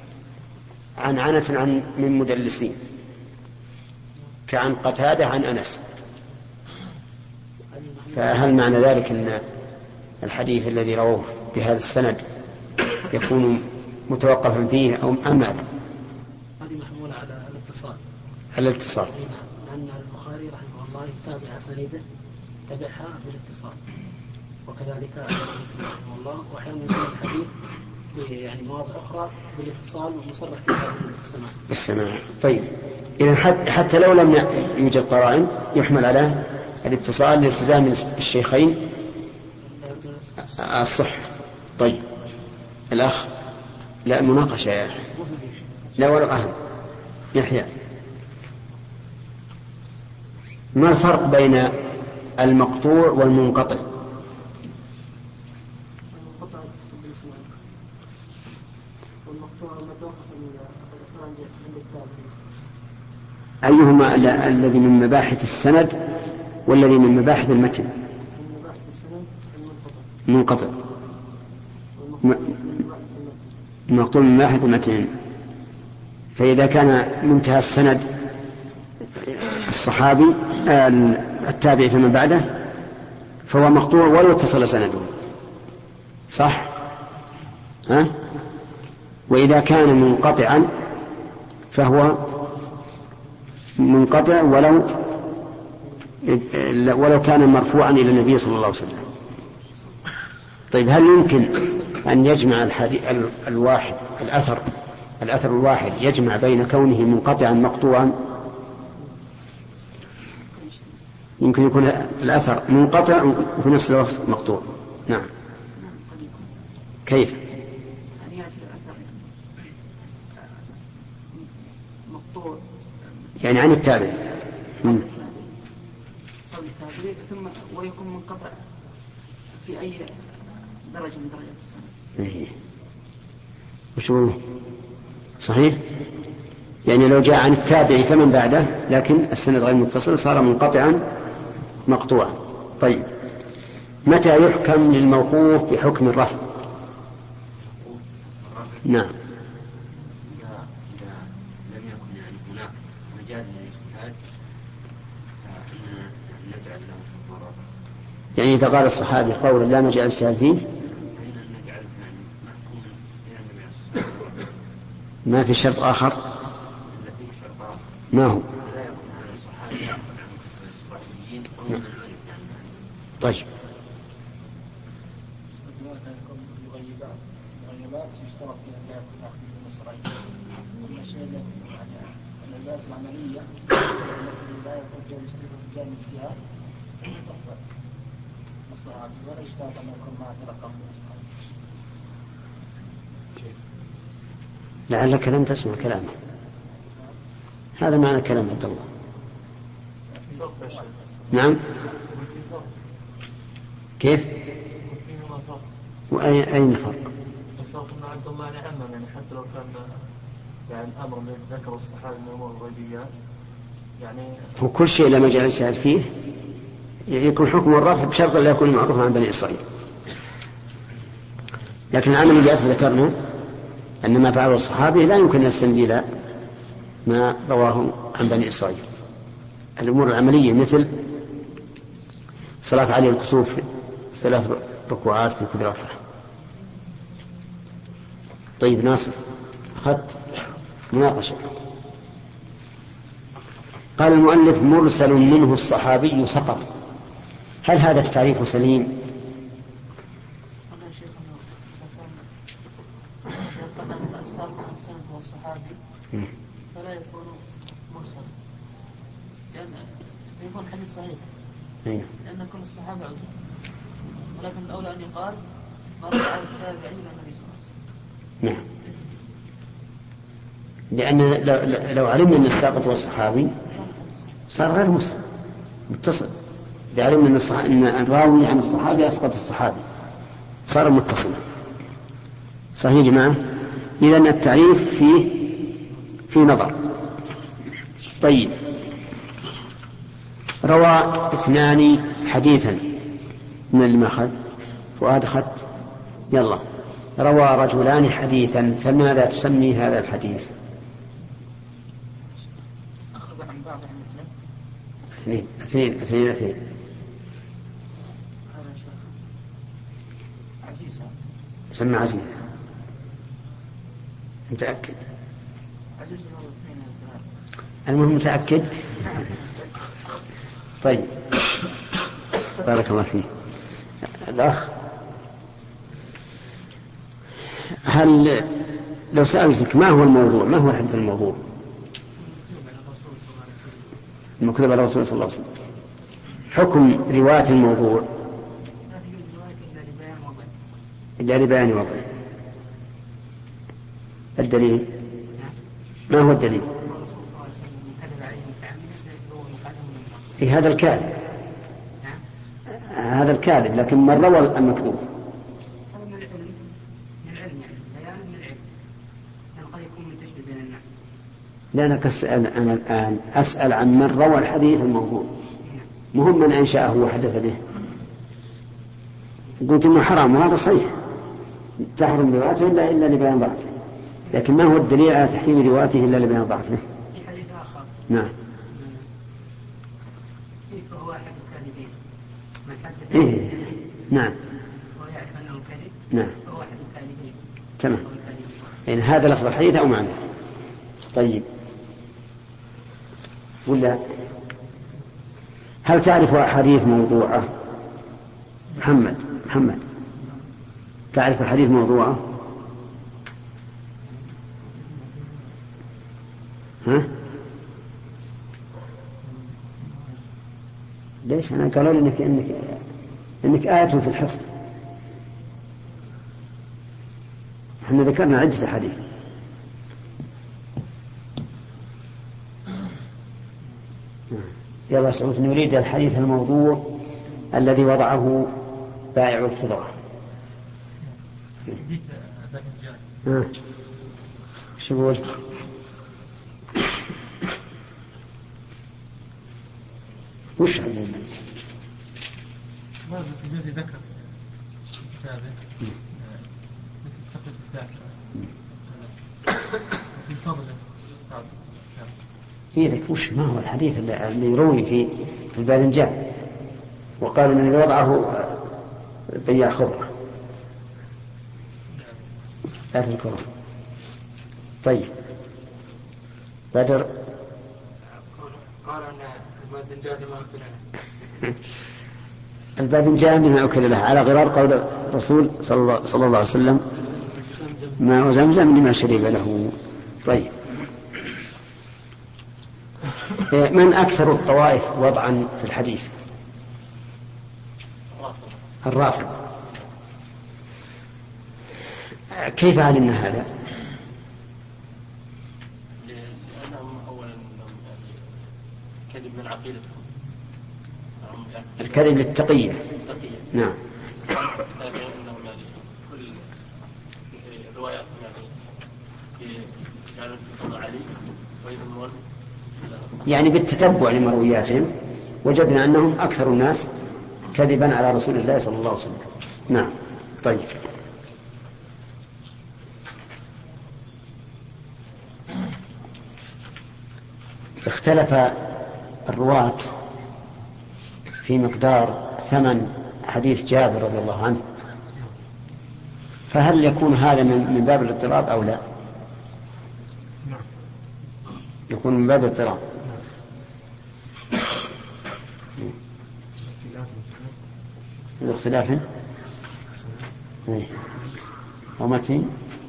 عنعنة من مدلسين كعن قتادة عن أنس، فهل معنى ذلك أن الحديث الذي رواه بهذا السند يكون متوقفا فيه أو ماذا؟ هذه محمولة على الاتصال. على الاتصال. لأن البخاري رحمه الله يتابع أسانيده تبعها بالاتصال، وكذلك مسلم رحمه الله، وأحيانا يكون الحديث يعني مواضع أخرى بالاتصال ومصرح بها بالسماع. طيب إذا حتى لو لم يوجد قرائن يحمل على الاتصال لالتزام الشيخين الصح. طيب الأخ لا مناقشة يا أخي، لا ولا أهم يحيى. ما الفرق بين المقطوع والمنقطع؟ أيهما الذي من مباحث السند والذي من مباحث المتن؟ منقطع. المقطوع من مباحث المتن، فإذا كان منتهى السند الصحابي التابع فيما بعده فهو مقطوع ولو اتصل سنده، صح؟ ها؟ وإذا كان منقطعا فهو منقطع ولو كان مرفوعا إلى النبي صلى الله عليه وسلم. طيب هل يمكن أن يجمع الواحد الأثر الواحد يجمع بين كونه منقطعا مقطوعا؟ يمكن يكون الأثر منقطع وفي نفس الوقت مقطوع. نعم. كيف؟ يعني عن التابع ثم ويكون منقطع في أي درجة من درجات السنة. وشو صحيح؟ يعني لو جاء عن التابع فمن بعده لكن السند غير متصل صار منقطعا مقطوعا. طيب متى يحكم للموقوف بحكم الرفع؟ نعم. يعني إذا قال الصحابي قولا لا مجال الاجتهاد فيه ما في شرط آخر. ما هو؟ طيب المغيبات يشترط فيها لا يكون أخذ المصرين، والمشاهد العمليات العملية التي لا يكون فيها الاجتهاد تقبل مصلحة ولا يشترط أن يكون مع تلقى من المصرين. لعلك لم تسمع كلامه. هذا معنى كلام عبد الله. نعم. كيف؟ أين فرق؟ الفرق أن عبد الله يعمم، يعني حتى لو كان يعني أمر من ذكر الصحابي من أمور الغيبيات يعني وكل شيء لما جاء الشاهد فيه يكون حكم الرفع بشرط لا يكون معروفا عن بني إسرائيل. لكن الآن من جاء ذكرنا أن ما فعله الصحابي لا يمكن أن يستند إلى ما رواه عن بني إسرائيل. الأمور العملية مثل صلاة عليه الكسوف 3 ركوعات في كل ركعة. طيب ناصر، أخذت مناقشة. قال المؤلف مرسل منه الصحابي سقط. هل هذا التعريف سليم؟ فلا يكون مرسل، لأن يكون حديث صحيح لأن كل الصحابة عدل، ولكن الأولى أن يقال ما رفعه التابعي إلى النبي صلى الله عليه وسلم. نعم، لأن لو علمنا أن الساقط والصحابي صار غير مسلم متصل. إذا علمنا أن الراوي عن الصحابي أسقط الصحابي صار متصلا. صحيح يا جماعة؟ إذن التعريف في نظر. طيب، روى 2 حديثا من المأخذ فؤاد خط. يلا، روى رجلان حديثا، فماذا تسمي هذا الحديث؟ أخذ عن بعض اثنين. عزيز، سمى عزيز. متأكد؟ عزيز مرة 2 المهم متأكد. طيب، بارك الله فيه. الأخ، هل لو سألتك ما هو الموضوع، ما هو الحديث الموضوع المكتوب على الرسول صلى الله عليه وسلم، حكم رواية الموضوع إلا لبيان وضعه، الدليل ما هو الدليل؟ هذا الكاذب، هذا الكاذب، لكن من روى المكذوب هذا من العلم، يعني بيان من العلم، يعني قد يكون من تشبيه بين الناس. لأنك أنا الآن أسأل عن من روى الحديث الموضوع، مهم من أنشأه وحدث به. قلت إنه حرام، وهذا صحيح، تحرم روايته إلا لبيان ضعفه، لكن ما هو الدليل على تحريم روايته إلا لبيان ضعفه؟ في حديث آخر نعم، كيف هو أحد الكاذبين من حدث إيه نعم ويعرف أنه كاذب، نعم فهو أحد الكاذبين. تمام، يعني هذا لفظ الحديث أو معناه. طيب، ولا هل تعرف أحاديث موضوعة؟ محمد تعرف أحاديث موضوعة؟ ها؟ ليش؟ أنا قالوا لي إنك آية في الحفظ. احنا ذكرنا عدة أحاديث. يلا سعود، نريد الحديث الموضوع الذي وضعه بائع الخضرة. شو يقول؟ وش عندنا؟ ماذا في جزء ذكر كتابه تقل الذاكرة في فضله. إذا وش ما هو الحديث اللي يروي في الباذنجان وقال إن إذا وضعه بياع خضرة لا تذكره. طيب، بدر قال أن الباذنجان لما أكل له. الباذنجان لما أكل له، على غرار قول الرسول صلى الله عليه وسلم ماء زمزم لما شرب له. طيب، من أكثر الطوائف وضعا في الحديث؟ الرافض. كيف علمنا هذا؟ لأنهم أولا كذب من عقيدتهم، الكذب للتقية. نعم. يعني بالتتبع لمروياتهم وجدنا أنهم أكثر الناس كذبا على رسول الله صلى الله عليه وسلم. نعم. طيب. اختلف الرواة في مقدار ثمن حديث جابر رضي الله عنه، فهل يكون هذا من باب الاضطراب أو لا؟ يكون من باب الاضطراب. الاختلاف ومتى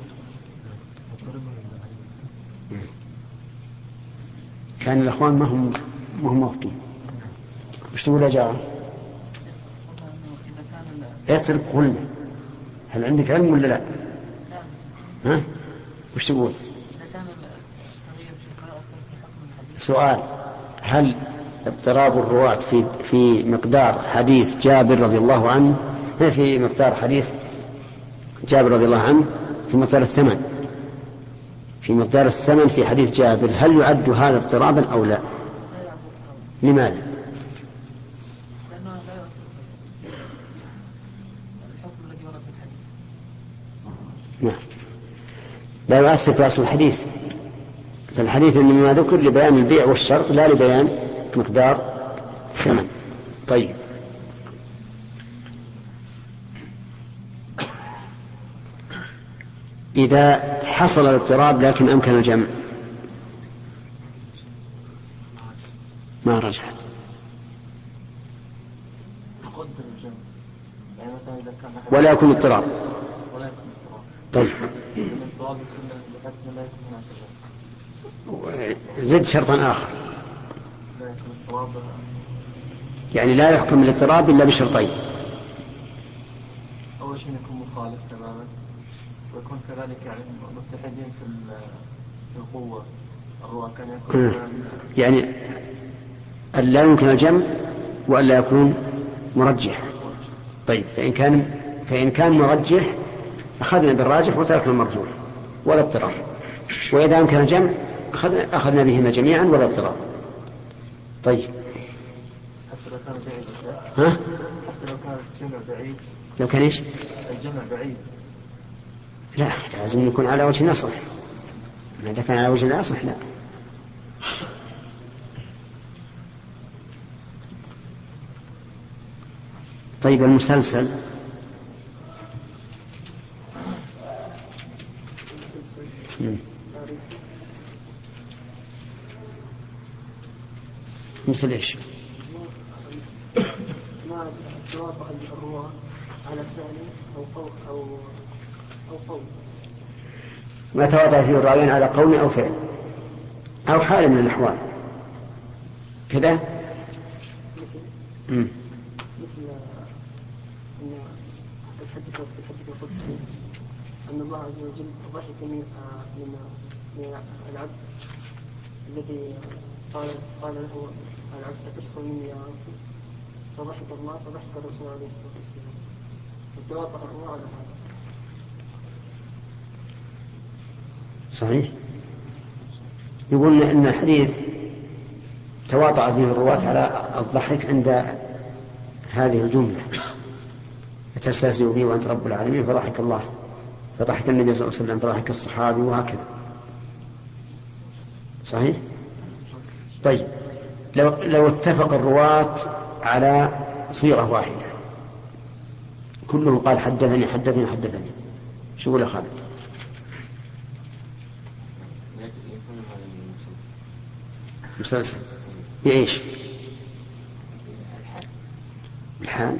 كان الأخوان ما هم موافقين. وش تقول يا جارة؟ اعترف قلنا هل عندك علم ولا لا؟ ها؟ وش تقول؟ سؤال: هل اضطراب الرواة في مقدار حديث جابر رضي الله عنه، في مقدار حديث جابر رضي الله عنه في مقدار الثمن، في مقدار الثمن في حديث جابر، هل يعد هذا اضطرابا أو لا؟ لماذا؟ نعم. لا يؤثر في أصل الحديث، فالحديث إنما ذكر لبيان البيع والشرط لا لبيان مقدار الثمن. طيب. إذا حصل الاضطراب لكن أمكن الجمع ما رجع. ولا يكون اضطراب. طيب. زد شرطا آخر، يعني لا يحكم الاضطراب إلا بشرطين. أول شيء يكون مخالف تماما، ويكون كذلك يعني متحدين في القوة. الرواة كان يكون يعني أن لا يمكن الجمع وأن لا يكون مرجح. طيب، فإن كان مرجح أخذنا بالراجح وتركنا المرجوح ولا اضطراب، وإذا أمكن الجمع أخذنا بهما جميعا ولا اضطراب. طيب. حتى لو كان بعيد. ها؟ حتى لو كان الجمع بعيد. لو كان إيش؟ الجمع بعيد. لا، لازم يكون على وجه النصح. إذا كان على وجه النصح لا. طيب، المسلسل مثل ايش؟ ما توافق الرواة على الثاني أو قول. ما تواطأ فيه الراويين على قول أو فعل أو حال من الأحوال كذا. مثل أن الحديث القدسي أن الله عز وجل ضحك من العبد الذي قال له العبد أتسخر مني يا رب، فضحك الله فضحك الرسول عليه الصلاة والسلام. وتواطأ الرواة على هذا. صحيح. يقول إن الحديث تواطأ فيه الرواة على الضحك عند هذه الجملة: فتستهزئ بي وأنت رب العالمين، فضحك الله، فضحك النبي صلى الله عليه وسلم، فضحك الصحابي، وهكذا. صحيح. طيب، لو اتفق الرواة على صيغة واحدة، كلهم قال حدثني حدثني حدثني، شو يقول يا خالد؟ مسلسل بإيش؟ الحال.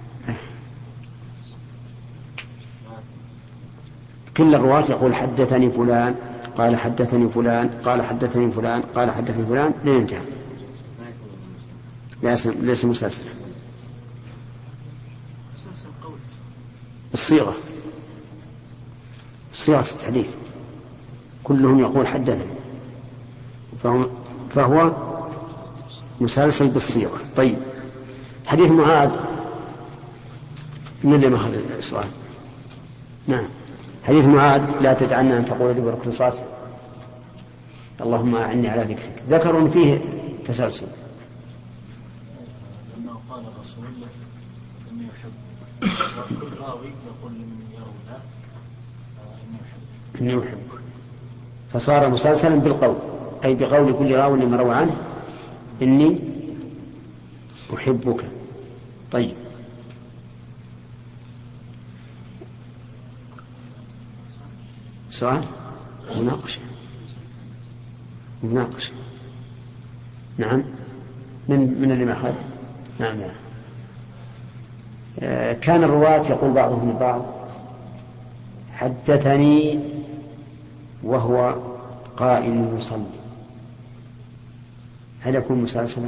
كل الرواة يقول حدثني فلان قال حدثني فلان قال حدثني فلان قال حدثني فلان لين انتهى. ليس مسلسل. الصيغة الحديث كلهم يقول حدثني، فهو مسلسل بالصيغة. طيب، حديث معاذ من اللي ماخذ السؤال؟ نعم. حديث معاذ لا تدعنا أن تقول دبر كل صلاة اللهم أعني على ذكرك، ذكر فيه تسلسل. لأنه قال الرسول إني يحب، وكل راوي يقول لمن يروي إني يحب، فصار مسلسلا بالقول، أي بقول كل راوي لما روى عنه إني أحبك. طيب، سؤال مناقشة. نعم. من اللي ما أخذ؟ نعم. كان الرواة يقول بعضهم لبعض حدثني وهو قائم يصلي، هل يكون مسلسلا؟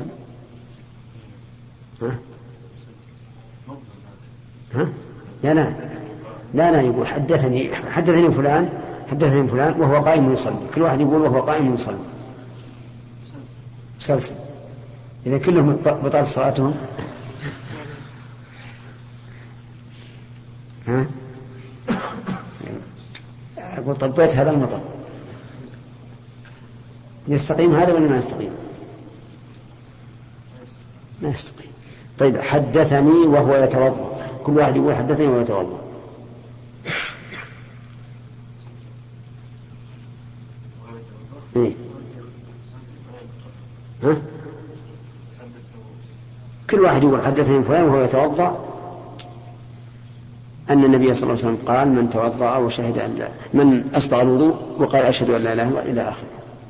لا يقول حدثني فلان وهو قائم يصلي، كل واحد يقول وهو قائم يصلي مسلسل. إذا كلهم بطل صلاتهم أقول طبيت هذا المطر، يستقيم هذا ولا ما يستقيم؟ ما يستقيم. طيب، حدثني وهو يتوضأ، كل واحد يقول حدثني وهو يتوضأ. كل واحد يقول حدثني فلان وهو يتوضأ أن النبي صلى الله عليه وسلم قال من توضأ وشهد أن لا، من أسبغ الوضوء وقال أشهد أن لا إله إلا الله إلى آخره.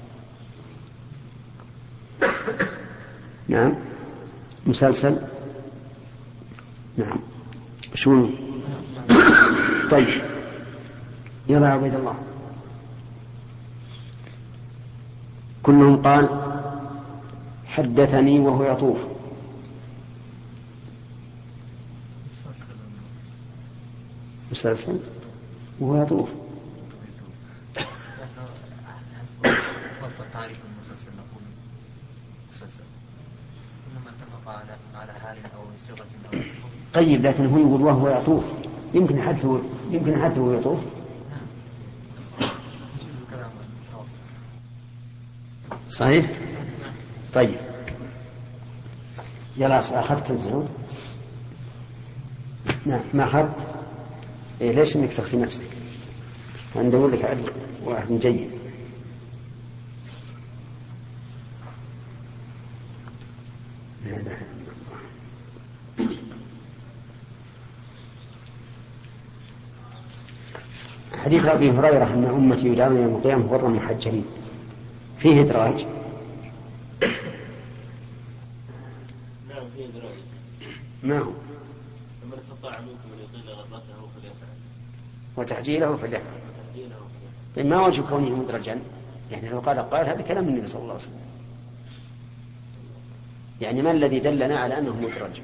نعم. مسلسل. نعم. شو؟ طيب، يلا عبيد الله. كلهم قال حدثني وهو يطوف. مسلسل وهو يطوف. تعريف المسلسل نقول مسلسل إنما اتفق على حال أو صيغة. طيب، لكن هو يقول وهو يطوف، يمكن حتى هو يطوف. صحيح. طيب، يلا أخذت الزهود. نعم، ما أخذت. ليش انك تخفي نفسك؟ أنا أقول لك عد واحد جيد. لا إله إلا الله. حديث أبي هريرة أن أمتي يدعون يوم القيامة غرا محجلين فيه إدراج. نعم فيه إدراج. ما هو؟ فمن استطاع منكم أن يطيل غرته فليفعل وتعجيله فليفعل. طيب، ما وجه كونه مدرجا؟ يعني لو قال هذا كلام النبي صلى الله عليه وسلم، يعني ما الذي دلنا على أنه مدرج؟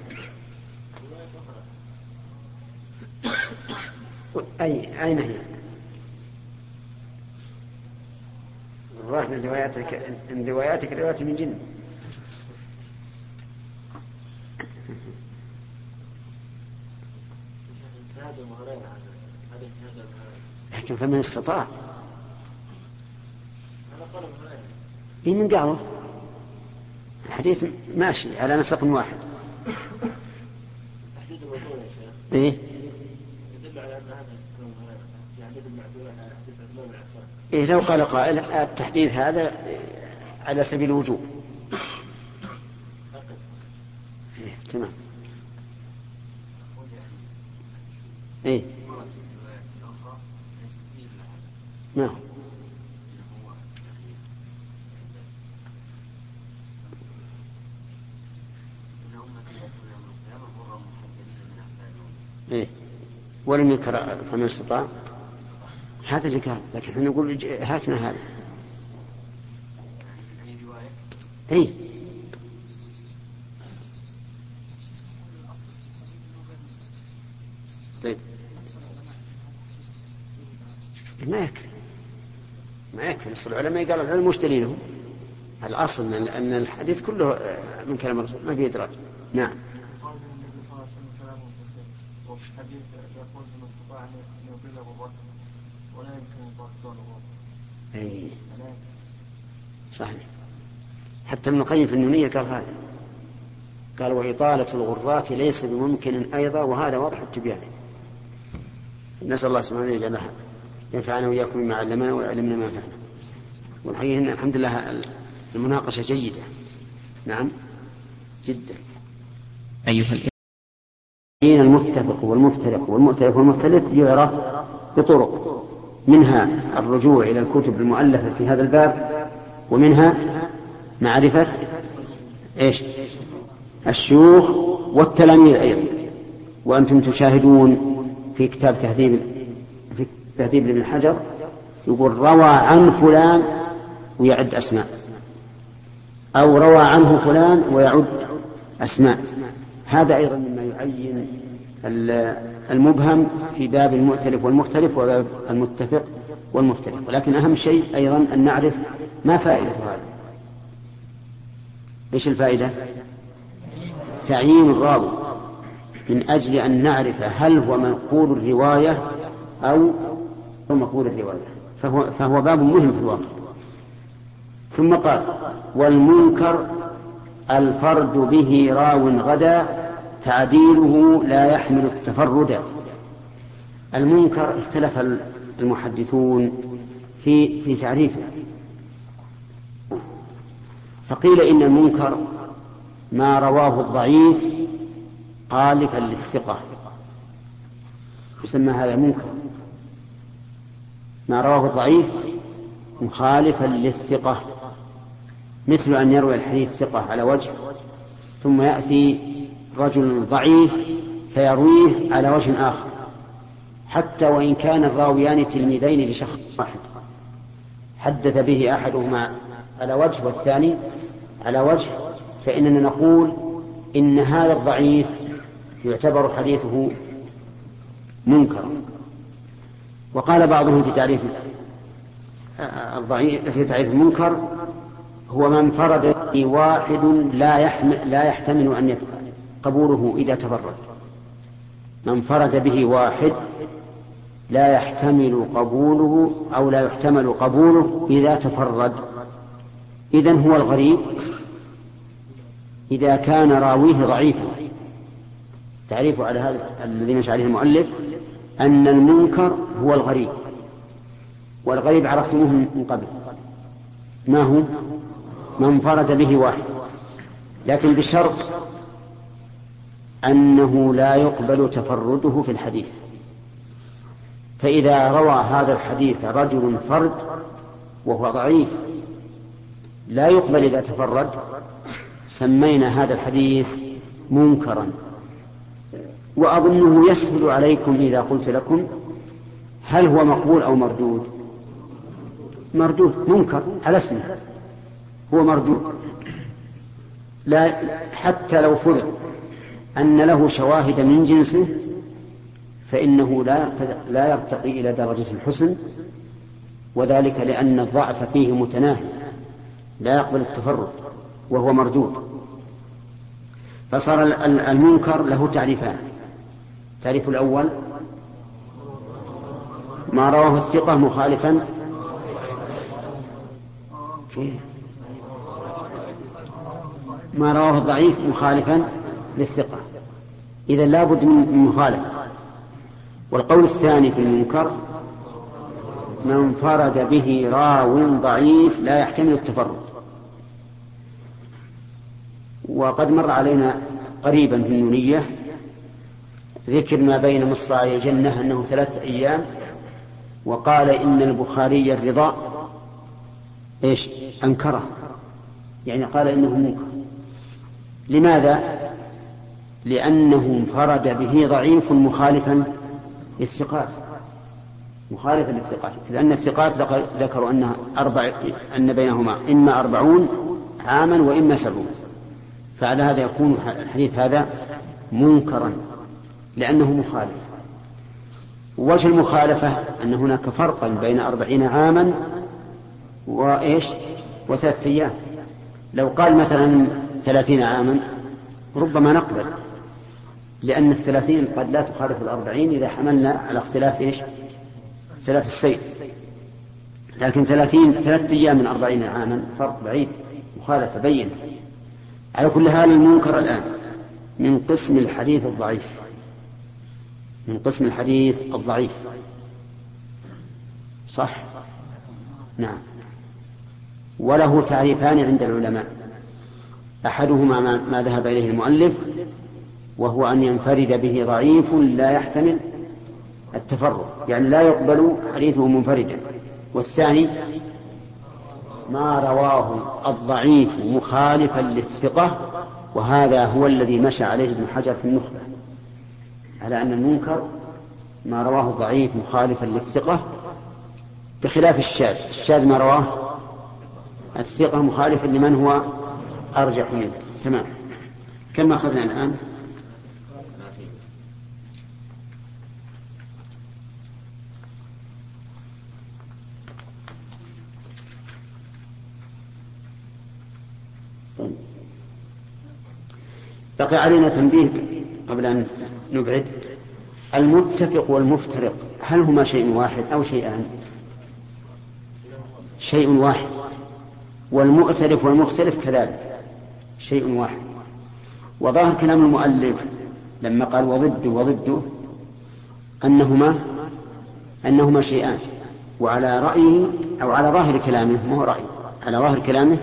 أين هي؟ الظاهر من رواياتك روايات من جن. لكن فمن استطاع. إيه من قالوا الحديث ماشي على نسق واحد. إيه؟ إيه لو قال قائل التحديث هذا على سبيل الوجوب. إيه تمام. إيه ما هو؟ إيه ولم يكره فمن استطاع، هذا اللي قال. لكن احنا نقول هاتنا هذا. إيه طيب، ما يكفي نص العلماء قالوا العلم مش دليلهم. الأصل أن الحديث كله من كلام الرسول ما فيه إدراج. نعم. النبي صلى الله عليه وسلم كلامه بسيط، وفي الحديث يقول من استطاع أن يبلغ الركب ولا يمكن يطاقون الركب. أي صحيح. حتى ابن القيم في النونية قال هذا، قال وإطالة الغرات ليس بممكن أيضا، وهذا واضح التبيان. نسأل الله سبحانه وتعالى ينفعنا وإياكم بما علمنا ويعلمنا ما ينفعنا. والحقيقة إن الحمد لله المناقشة جيدة. نعم جدا. أيها المتفق والمفترق والمؤتلف والمختلف يعرف بطرق، منها الرجوع إلى الكتب المؤلفة في هذا الباب، ومنها معرفة الشيوخ والتلاميذ أيضا. وأنتم تشاهدون في كتاب تهذيب ابن حجر يقول روى عن فلان ويعد أسماء، أو روى عنه فلان ويعد أسماء. هذا أيضا مما يعين المبهم في باب المؤتلف والمختلف وباب المتفق والمفترق. ولكن أهم شيء أيضا أن نعرف ما فائدة هذا. إيش الفائدة؟ تعيين الراوي من أجل أن نعرف هل هو منقول الرواية أو مقبول الرواية، فهو باب مهم في الواقع. ثم قال والمنكر الفرد به راو غدا تعديله لا يحمل التفرد. المنكر اختلف المحدثون في تعريفه، فقيل إن المنكر ما رواه الضعيف خالفا للثقة، يسمى هذا منكر. ما رواه الضعيف مخالفا للثقة، مثل أن يروي الحديث ثقة على وجه ثم يأتي رجل ضعيف فيرويه على وجه آخر، حتى وإن كان الراويان تلميذين لشخص واحد، حدث به أحدهما على وجه والثاني على وجه، فإننا نقول إن هذا الضعيف يعتبر حديثه منكرا. وقال بعضهم في تعريف الضعيف في تعريف المنكر هو من انفرد به واحد لا يحتمل أن قبوله إذا تفرد. من انفرد به واحد لا يحتمل قبوله أو لا يحتمل قبوله إذا تفرد. إذن هو الغريب إذا كان راويه ضعيفا. تعريفه على هذا الذي مشى عليه المؤلف أن المنكر هو الغريب، والغريب عرفتموه من قبل، ما هو؟ من انفرد به واحد، لكن بشرط أنه لا يقبل تفرده في الحديث. فإذا روى هذا الحديث رجل فرد وهو ضعيف لا يقبل إذا تفرد، سمينا هذا الحديث منكرا. وأظنه يسهل عليكم إذا قلت لكم هل هو مقبول أو مردود؟ مردود، منكر على اسمه هو مردود. لا حتى لو فرض أن له شواهد من جنسه فإنه لا يرتقي إلى درجة الحسن، وذلك لأن الضعف فيه متناهي لا يقبل التفرد وهو مردود. فصار المنكر له تعريفان. التعريف الأول ما رواه الثقة مخالفا ما رواه الضعيف مخالفا للثقة، إذا لا بد من مخالفة. والقول الثاني في المنكر من انفرد به راو ضعيف لا يحتمل التفرد. وقد مر علينا قريبا في النونية ذكر ما بين مصراعي الجنة أنه 3 أيام، وقال إن البخاري الرضا أنكره، يعني قال إنه منكر. لماذا؟ لأنه انفرد به ضعيف مخالفا للثقات، مخالفا للثقات، لأن الثقات ذكروا أن بينهما إما 40 عاما وإما 70. فعلى هذا يكون الحديث هذا منكرا لأنه مخالف. وجه المخالفة أن هناك فرقا بين 40 عاما و3 أيام. لو قال مثلا 30 عاما ربما نقبل، لأن 30 قد لا تخالف 40 إذا حملنا على اختلاف اختلاف السير، لكن 3 أيام من 40 عاما فرق بعيد، مخالفة بينة. على كل حال المنكر الآن من قسم الحديث الضعيف، من قسم الحديث الضعيف، صح؟ نعم. وله تعريفان عند العلماء، أحدهما ما ذهب إليه المؤلف، وهو أن ينفرد به ضعيف لا يحتمل التفرد، يعني لا يقبل حديثه منفردا. والثاني ما رواه الضعيف مخالفا للثقة، وهذا هو الذي مشى عليه ابن حجر في النخبة، على أن المنكر ما رواه الضعيف مخالفا للثقة، بخلاف الشاذ ما رواه الثقة مخالفا لمن هو أرجح منه. تمام. كم أخذنا الآن؟ طيب. بقي علينا تنبيه قبل أن نبعد. المتفق والمفترق هل هما شيء واحد أو شيئان؟ شيء واحد. والمؤتلف والمختلف كذلك شيء واحد. وظاهر كلام المؤلف لما قال وضده أنهما شيئان، وعلى رأيه أو على ظاهر كلامه، ما هو رأي، على ظاهر كلامه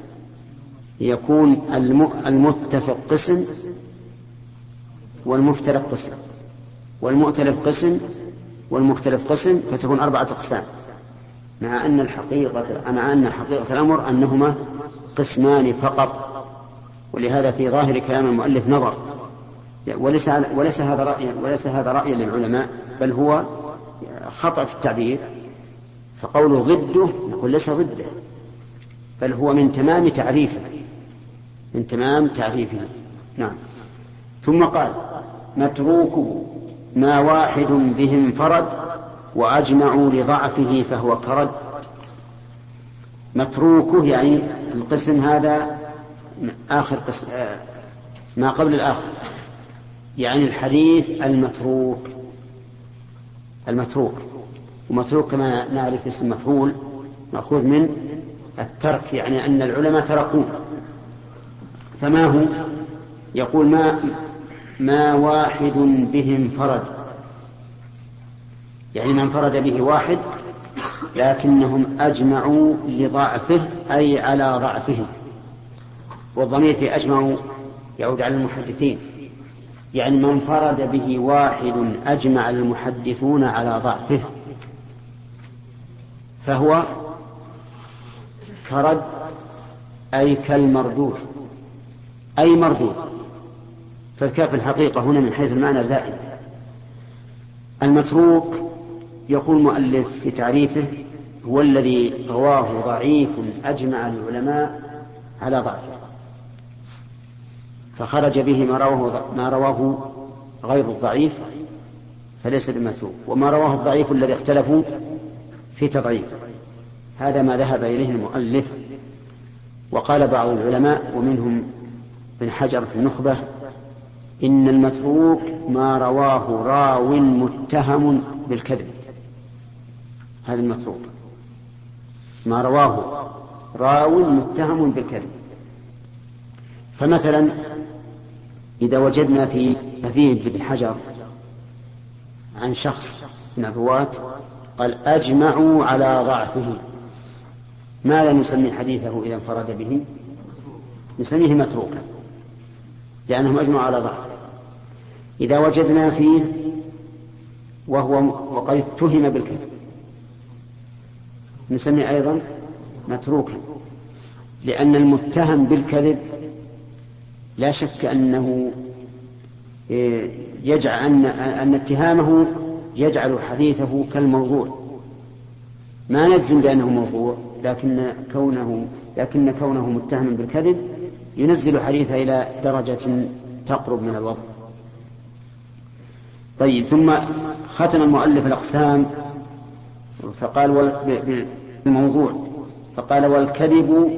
يكون المتفق قسم والمفترق قسم، والمؤتلف قسم والمختلف قسم، فتكون 4 أقسام، مع أن حقيقة الأمر أنهما قسمان فقط. ولهذا في ظاهر كلام المؤلف نظر، وليس هذا رأيا للعلماء، بل هو خطأ في التعبير. فقوله ضده نقول ليس ضده، بل هو من تمام تعريفه، نعم. ثم قال متروكه ما واحد به انفرد وأجمعوا لضعفه فهو كرد. متروكه يعني القسم هذا آخر قسم، ما قبل الآخر، يعني الحديث المتروك. ومتروك كما نعرف اسم مفعول مأخوذ من الترك، يعني أن العلماء تركوه. فما هو؟ يقول ما واحد به انفرد، يعني ما انفرد به واحد لكنهم أجمعوا لضعفه، أي على ضعفه. والضمير في أجمعوا يعود على المحدثين، يعني ما انفرد به واحد أجمع المحدثون على ضعفه فهو كرد، أي كالمردود، أي مردود. فالكاف الحقيقة هنا من حيث المعنى زائد. المتروك يقول المؤلف في تعريفه هو الذي رواه ضعيف أجمع العلماء على ضعفه، فخرج به ما رواه غير الضعيف فليس بمتروك، وما رواه الضعيف الذي اختلفوا في تضعيف. هذا ما ذهب إليه المؤلف. وقال بعض العلماء ومنهم ابن حجر في النخبة إن المتروك ما رواه راو متهم بالكذب. هذا المتروك ما رواه راو متهم بالكذب. فمثلا إذا وجدنا في حديث ابن حجر عن شخص من الرواة قال أجمعوا على ضعفه، ما لا نسمي حديثه إذا انفرد به؟ نسميه متروكا لأنهم أجمعوا على ضعفه. إذا وجدنا فيه وقد اتهم بالكذب نسميه أيضا متروكا، لأن المتهم بالكذب لا شك أنه يجعل أن اتهامه يجعل حديثه كالموضوع. ما نجزم بأنه موضوع، لكن كونه متهما بالكذب ينزل حديثه إلى درجة تقرب من الوضع. طيب، ثم ختم المؤلف الأقسام فقال بالموضوع، فقال والكذب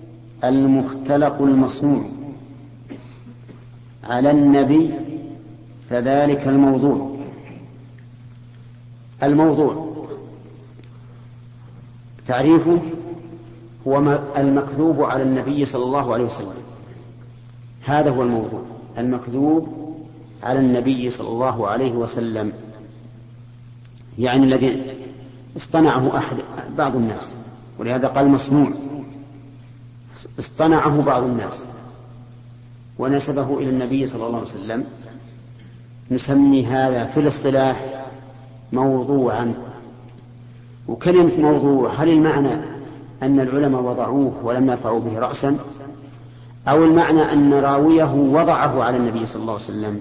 المختلق المصنوع على النبي فذلك الموضوع. الموضوع تعريفه هو المكذوب على النبي صلى الله عليه وسلم. هذا هو الموضوع، المكذوب على النبي صلى الله عليه وسلم، يعني الذي اصطنعه بعض الناس، ولهذا قال مصنوع، اصطنعه بعض الناس ونسبه إلى النبي صلى الله عليه وسلم، نسمي هذا في الاصطلاح موضوعا. وكلمة موضوع هل المعنى أن العلماء وضعوه ولم يرفعوا به رأسا، أو المعنى أن راويه وضعه على النبي صلى الله عليه وسلم؟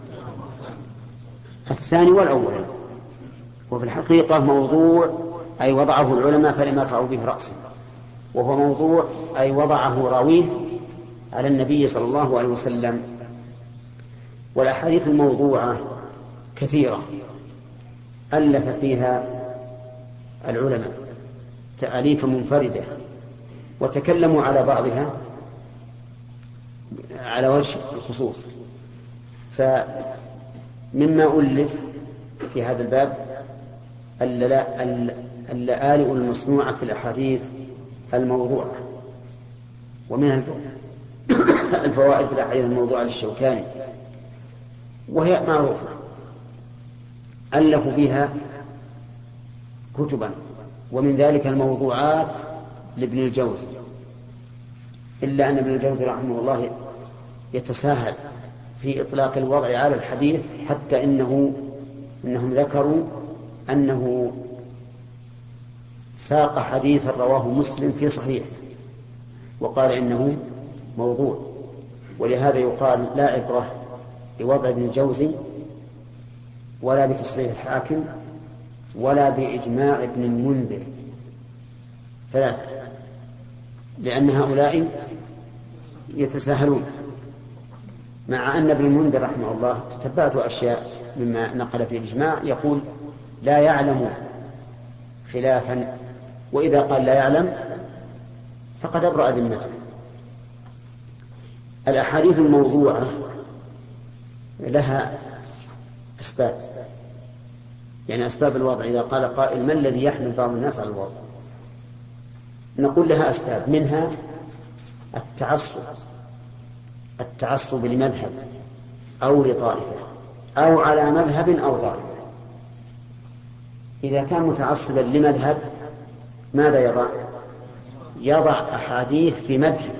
الثاني والأول. وفي الحقيقة موضوع أي وضعه العلماء فلم يرفعوا به رأسا، وهو موضوع أي وضعه راويه على النبي صلى الله عليه وسلم. والأحاديث الموضوعة كثيرة ألف فيها العلماء تأليف منفردة، وتكلموا على بعضها على وجه الخصوص. فمما ألف في هذا الباب اللآلئ المصنوعة في الأحاديث الموضوعة، ومنها الفوائد في الأحاديث الموضوعة للشوكاني، وهي معروفة، ألفوا فيها كتبا، ومن ذلك الموضوعات لابن الجوزي، إلا أن ابن الجوزي رحمه الله يتساهل في إطلاق الوضع على الحديث، حتى إنهم ذكروا أنه ساق حديثا رواه مسلم في صحيحه وقال إنه موضوع. ولهذا يقال لا عبرة بوضع ابن الجوزي ولا بتصحيح الحاكم ولا بإجماع ابن المنذر، ثلاثة، لأن هؤلاء يتساهلون. مع أن ابن المنذر رحمه الله تتبعت أشياء مما نقل في الإجماع يقول لا يعلم خلافا، وإذا قال لا يعلم فقد أبرأ ذمته. الأحاديث الموضوعة لها أسباب، يعني أسباب الوضع. إذا قال قائل ما الذي يحمل بعض الناس على الوضع، نقول لها أسباب، منها التعصب لمذهب أو لطائفة أو على مذهب أو طائفة. إذا كان متعصبا لمذهب ماذا يضع أحاديث في مذهب،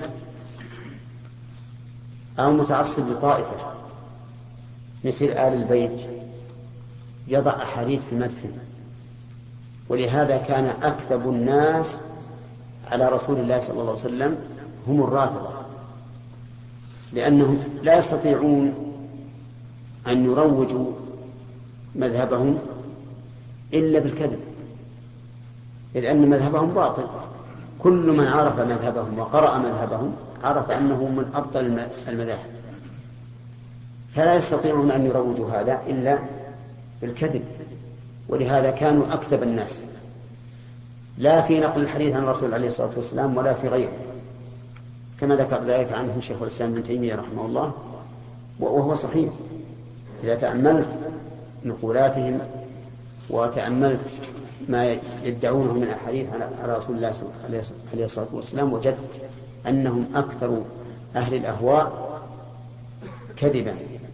أو متعصب لطائفة مثل آل البيت يضع أحاديث في مذهب. ولهذا كان أكذب الناس على رسول الله صلى الله عليه وسلم هم الرافضة، لأنهم لا يستطيعون أن يروجوا مذهبهم إلا بالكذب، إذ أن مذهبهم باطل. كل من عرف مذهبهم وقرأ مذهبهم عرف أنه من أبطل المذاهب، فلا يستطيعون أن يروجوا هذا إلا بالكذب. ولهذا كانوا أكذب الناس، لا في نقل الحديث عن الرسول عليه الصلاة والسلام ولا في غيره، كما ذكر ذلك عنهم شيخ الإسلام ابن تيمية رحمه الله، وهو صحيح. إذا تأملت نقولاتهم وتأملت ما يدعونه من أحاديث على رسول الله عليه الصلاة والسلام وجدت أنهم أكثر أهل الأهواء كذبا.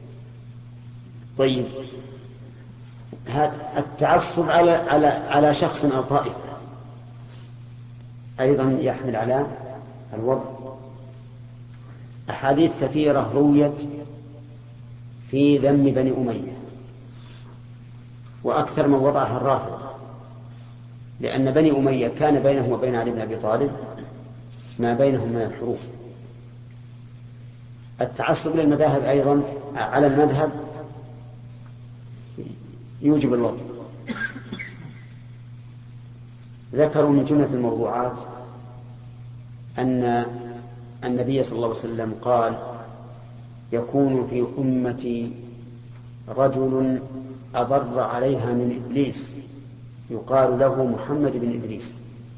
طيب، هذا التعصب على شخص أو طائفة أيضا يحمل على الوضع. أحاديث كثيرة رويت في ذم بني أمية، وأكثر من وضعها الرافضة، لأن بني أمية كان بينهم وبين علي بن أبي طالب ما بينهم من الحروف. التعصب للمذاهب أيضا على المذهب يوجب الوضع. ذكروا من جملة الموضوعات أن النبي صلى الله عليه وسلم قال يكون في أمتي رجل أضر عليها من إبليس يقال له محمد بن إدريس.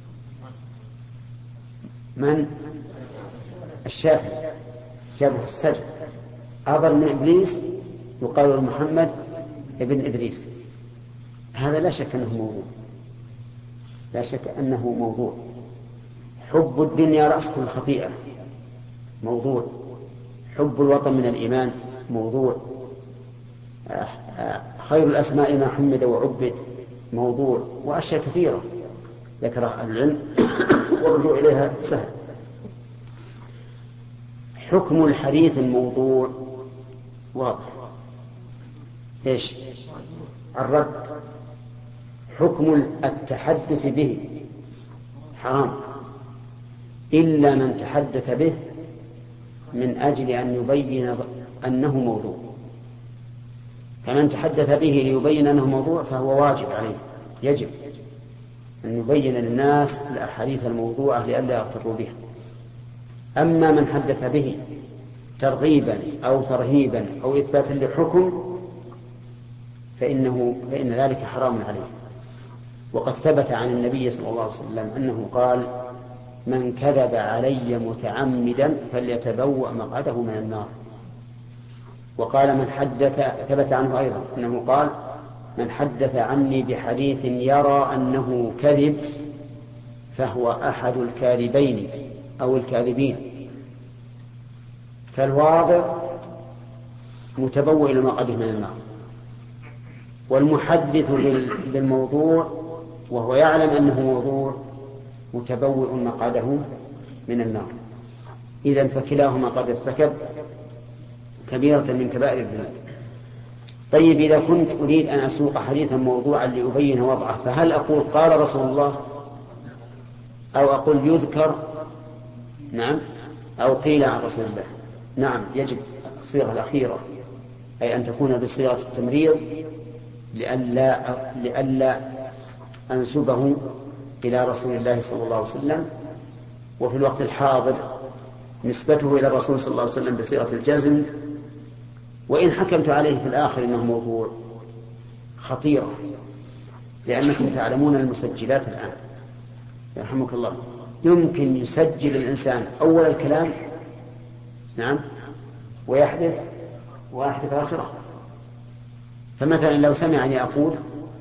من؟ الشافعي جابه السجن. أضر من إبليس يقال محمد ابن إدريس، هذا لا شك أنه موضوع، لا شك أنه موضوع. حب الدنيا رأس كل خطيئة، موضوع. حب الوطن من الإيمان، موضوع. خير الأسماء ما حمد وعبد، موضوع. وأشياء كثيرة ذكرها العلم والرجوع إليها سهل. حكم الحديث الموضوع واضح، إيش؟ الرد. حكم التحدث به حرام إلا من تحدث به من أجل أن يبين أنه موضوع. فمن تحدث به ليبين أنه موضوع فهو واجب عليه، يجب أن يبين للناس الأحاديث الموضوعة لئلا يغتروا بها. أما من حدث به ترغيبا أو ترهيبا أو إثباتا لحكم فإن ذلك حرام عليه. وقد ثبت عن النبي صلى الله عليه وسلم أنه قال: من كذب علي متعمدا فليتبوأ مقعده من النار. وقال من حدث، ثبت عنه أيضا أنه قال: من حدث عني بحديث يرى أنه كذب فهو أحد الكاذبين أو الكاذبين. فالواضع متبوئ إلى مقعده من النار، والمحدث بالموضوع وهو يعلم أنه موضوع متبوئ مقعده من النار. إذن فكلاهما قد ارتكب كبيرة من كبائر الذنوب. طيب، إذا كنت أريد أن أسوق حديثا موضوعا لأبين وضعه، فهل أقول قال رسول الله، أو أقول يذكر، نعم، أو قيل عن رسول الله؟ نعم، يجب الصيغة الأخيرة، أي أن تكون بصيغة التمريض لئلا أنسبه إلى رسول الله صلى الله عليه وسلم، وفي الوقت الحاضر نسبته إلى الرسول صلى الله عليه وسلم بصيغة الجزم. وإن حكمت عليه في الآخر إنه موضوع خطيرة، لأنكم تعلمون المسجلات الآن يرحمك الله، يمكن يسجل الإنسان أول الكلام، نعم، ويحدث آخره. فمثلا لو سمعني أقول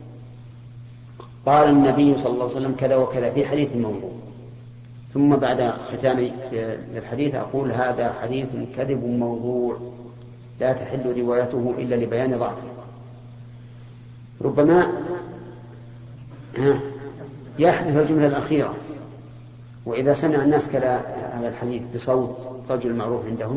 قال النبي صلى الله عليه وسلم كذا وكذا في حديث موضوع، ثم بعد ختام الحديث أقول هذا حديث كذب موضوع لا تحل روايته إلا لبيان ضعفه، ربما يحدث الجملة الأخيرة. وإذا سمع الناس هذا الحديث بصوت رجل معروف عندهم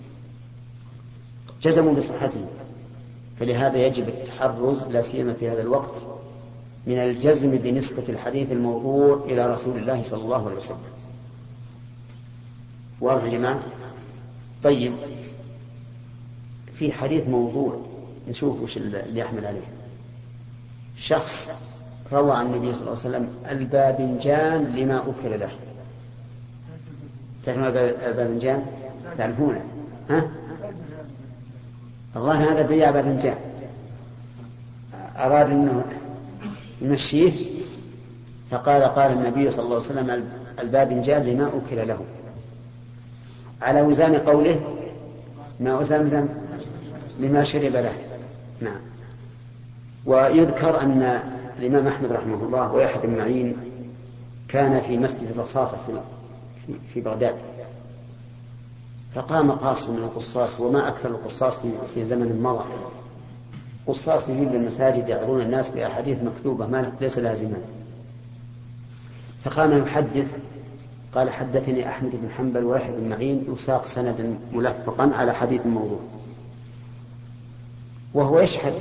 جزموا بصحته. فلهذا يجب التحرز لا سيما في هذا الوقت من الجزم بنسبة الحديث الموضوع إلى رسول الله صلى الله عليه وسلم. واضح يا جماعة؟ طيب، في حديث موضوع نشوف وش اللي يحمل عليه. شخص روى عن النبي صلى الله عليه وسلم الباذنجان لما أكل له. تعرفون الباذنجان؟ تعرفونه؟ ها؟ الله، هذا بيع باذنجان، أراد أنه يمشيه فقال النبي صلى الله عليه وسلم الباذنجان لما أكل له، على وزان قوله ماء زمزم لما شرب له. نعم. ويذكر أن الإمام أحمد رحمه الله ويحيى بن معين كان في مسجد الرصافة في بغداد، فقام قاص من القصاص، وما أكثر القصاص في زمن مضى، قصاص يجيب للمساجد يعظون الناس بأحاديث مكتوبة ما ليس لازما. فقام يحدث، قال حدثني أحمد بن حنبل ويحيى بن معين، يساق سندا ملفقا على حديث موضوع، وهو يشهد.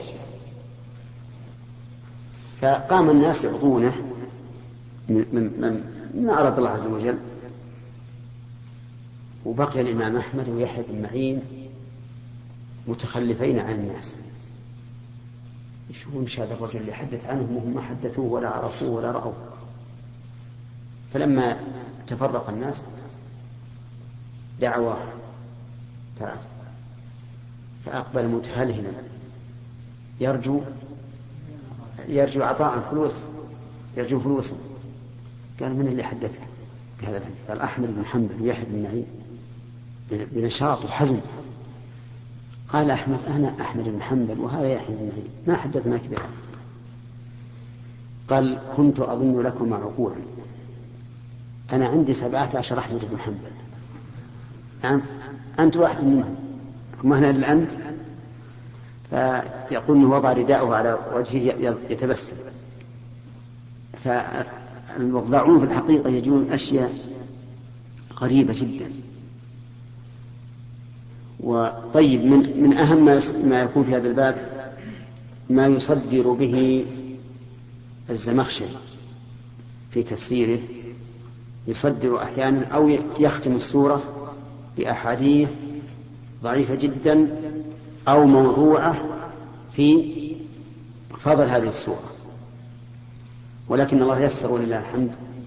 فقام الناس يعظونه مما أراد الله عز وجل، وبقي الإمام أحمد ويحيى بن معين متخلفين عن الناس. يشوفون هذا الرجل اللي يحدث عنهم وهم ما حدثوه ولا عرفوه ولا رأوه. فلما تفرق الناس دعواه تعال، فأقبل متهلهلا يرجو عطاء فلوس، يرجو فلوسا. قال من اللي حدثك بهذا الحديث؟ قال أحمد بن حنبل ويحيى بن معين بنشاط وحزم. قال أحمد: أنا أحمد بن حنبل وهذا يحيى بن معين، ما حدثناك بها. قال: كنت أظن لكم عقولا، أنا عندي 17 أحمد بن حنبل. نعم، أنت واحد منهم، ما هنا إلا أنت. فيقول أنه وضع رداءه على وجهه يتبسم. فالوضاعون في الحقيقة يجون أشياء غريبة جدا. وطيب، من أهم ما يكون في هذا الباب ما يصدر به الزمخشري في تفسيره. يصدر أحيانا أو يختم السورة بأحاديث ضعيفة جدا أو موضوعة في فضل هذه السورة، ولكن الله يسر ولله الحمد.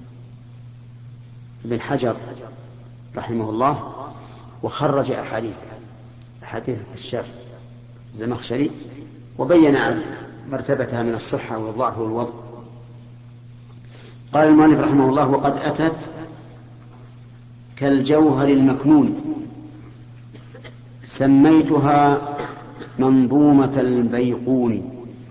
ابن حجر رحمه الله وخرج أحاديث الشيخ الزمخشري وبين مرتبتها من الصحة والضعف والوضع. قال المؤلف رحمه الله: وقد أتت كالجوهر المكنون، سميتها منظومة البيقون.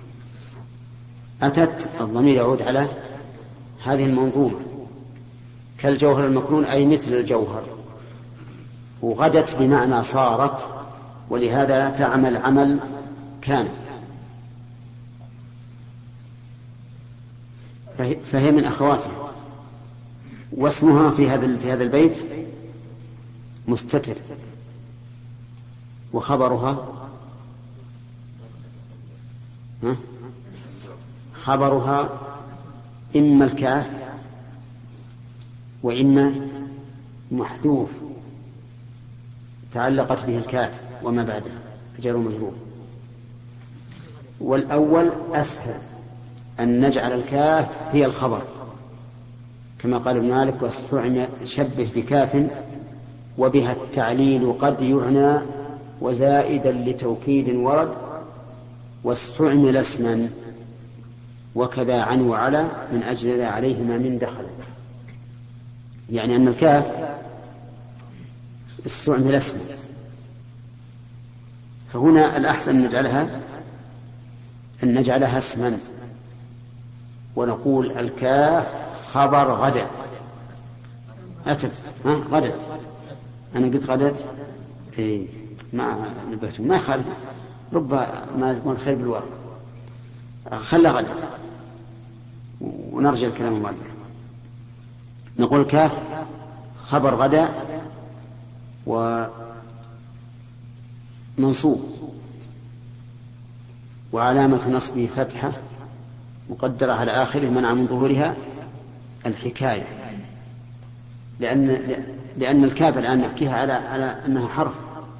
أتت الضمير يعود على هذه المنظومة. كالجوهر المكنون أي مثل الجوهر، وغدت بمعنى صارت، ولهذا تعمل عمل كان. فهي من أخواتها. واسمها في هذا البيت مستتر، خبرها إما الكاف وإما محذوف تعلقت به الكاف وما بعده جار ومجرور. والأول أسهل، أن نجعل الكاف هي الخبر كما قال ابن مالك: واستعمل شبه بكاف وبها التعليل قد يعنى وزائدا لتوكيد ورد، واستعمل اسما وكذا عن وعلى من أجل ذا عليهما من دخل. يعني أن الكاف استعمل اسما، فهنا الأحسن أن نجعلها اسما ونقول: الكاف خبر غدا. أتت غدت، أنا قلت غدت ما نبهتم، ما يخالف، ربما يكون خير بالورق. خلى غدت ونرجع الكلام المؤلف. نقول: كاف خبر غدا ومنصوب، وعلامة نصبه فتحة مقدرة على آخره منع من ظهورها الحكاية، لأن الكاف الآن نحكيها على أنها حرف.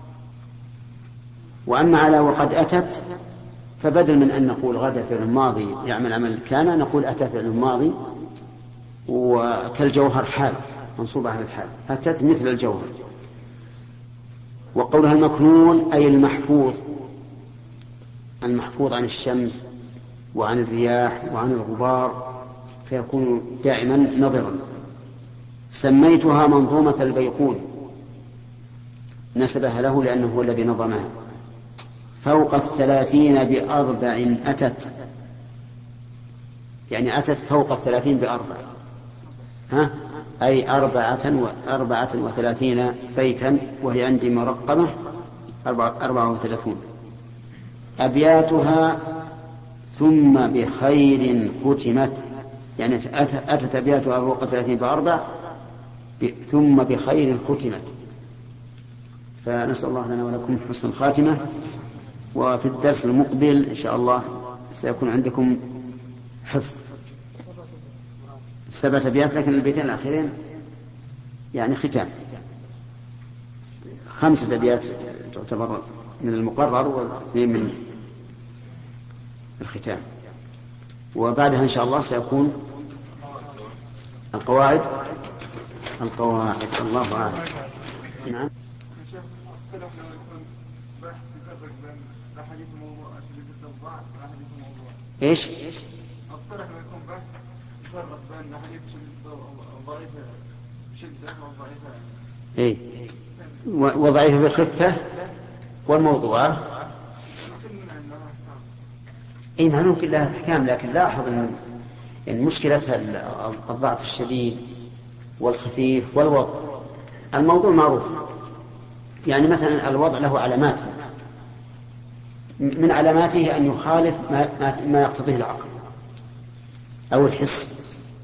وأما على وقد أتت، فبدل من أن نقول غدا فعل ماضي يعمل عمل كان، نقول أتى فعل ماضي، وكالجوهر حال منصوبة على الحال، أتت مثل الجوهر. وقولها المكنون أي المحفوظ عن الشمس وعن الرياح وعن الغبار، فيكون دائما نظرا. سميتها منظومة البيقون، نسبها له لأنه هو الذي نظمها. فوق 30 بأربع أتت، يعني أتت فوق 30 بأربع، أي 34 بيتا، وهي عندي مرقمة 34. أبياتها ثم بخير ختمت، يعني أتت أبياتها فوق 30 بأربع ثم بخير ختمت. فنسأل الله لنا ولكم حسن الخاتمة. وفي الدرس المقبل إن شاء الله سيكون عندكم حفظ 7 أبيات، لكن البيتين الأخيرين يعني ختام. 5 أبيات تعتبر من المقرر و2 من الختام. وبعدها إن شاء الله سيكون القواعد. الله أعلم. نعم. ايش؟ اقترح انه يكون بحث يفرق بين احاديث الضعيفه بشده والضعيفه وضعيفه بخفه والموضوعة إيه معلوم كلها أحكام، لكن لاحظ أن مشكلتها الضعف الشديد والخفيف والوضع. الموضوع معروف، يعني مثلا الوضع له علامات، من علاماته أن يخالف ما يقتضيه العقل أو الحس.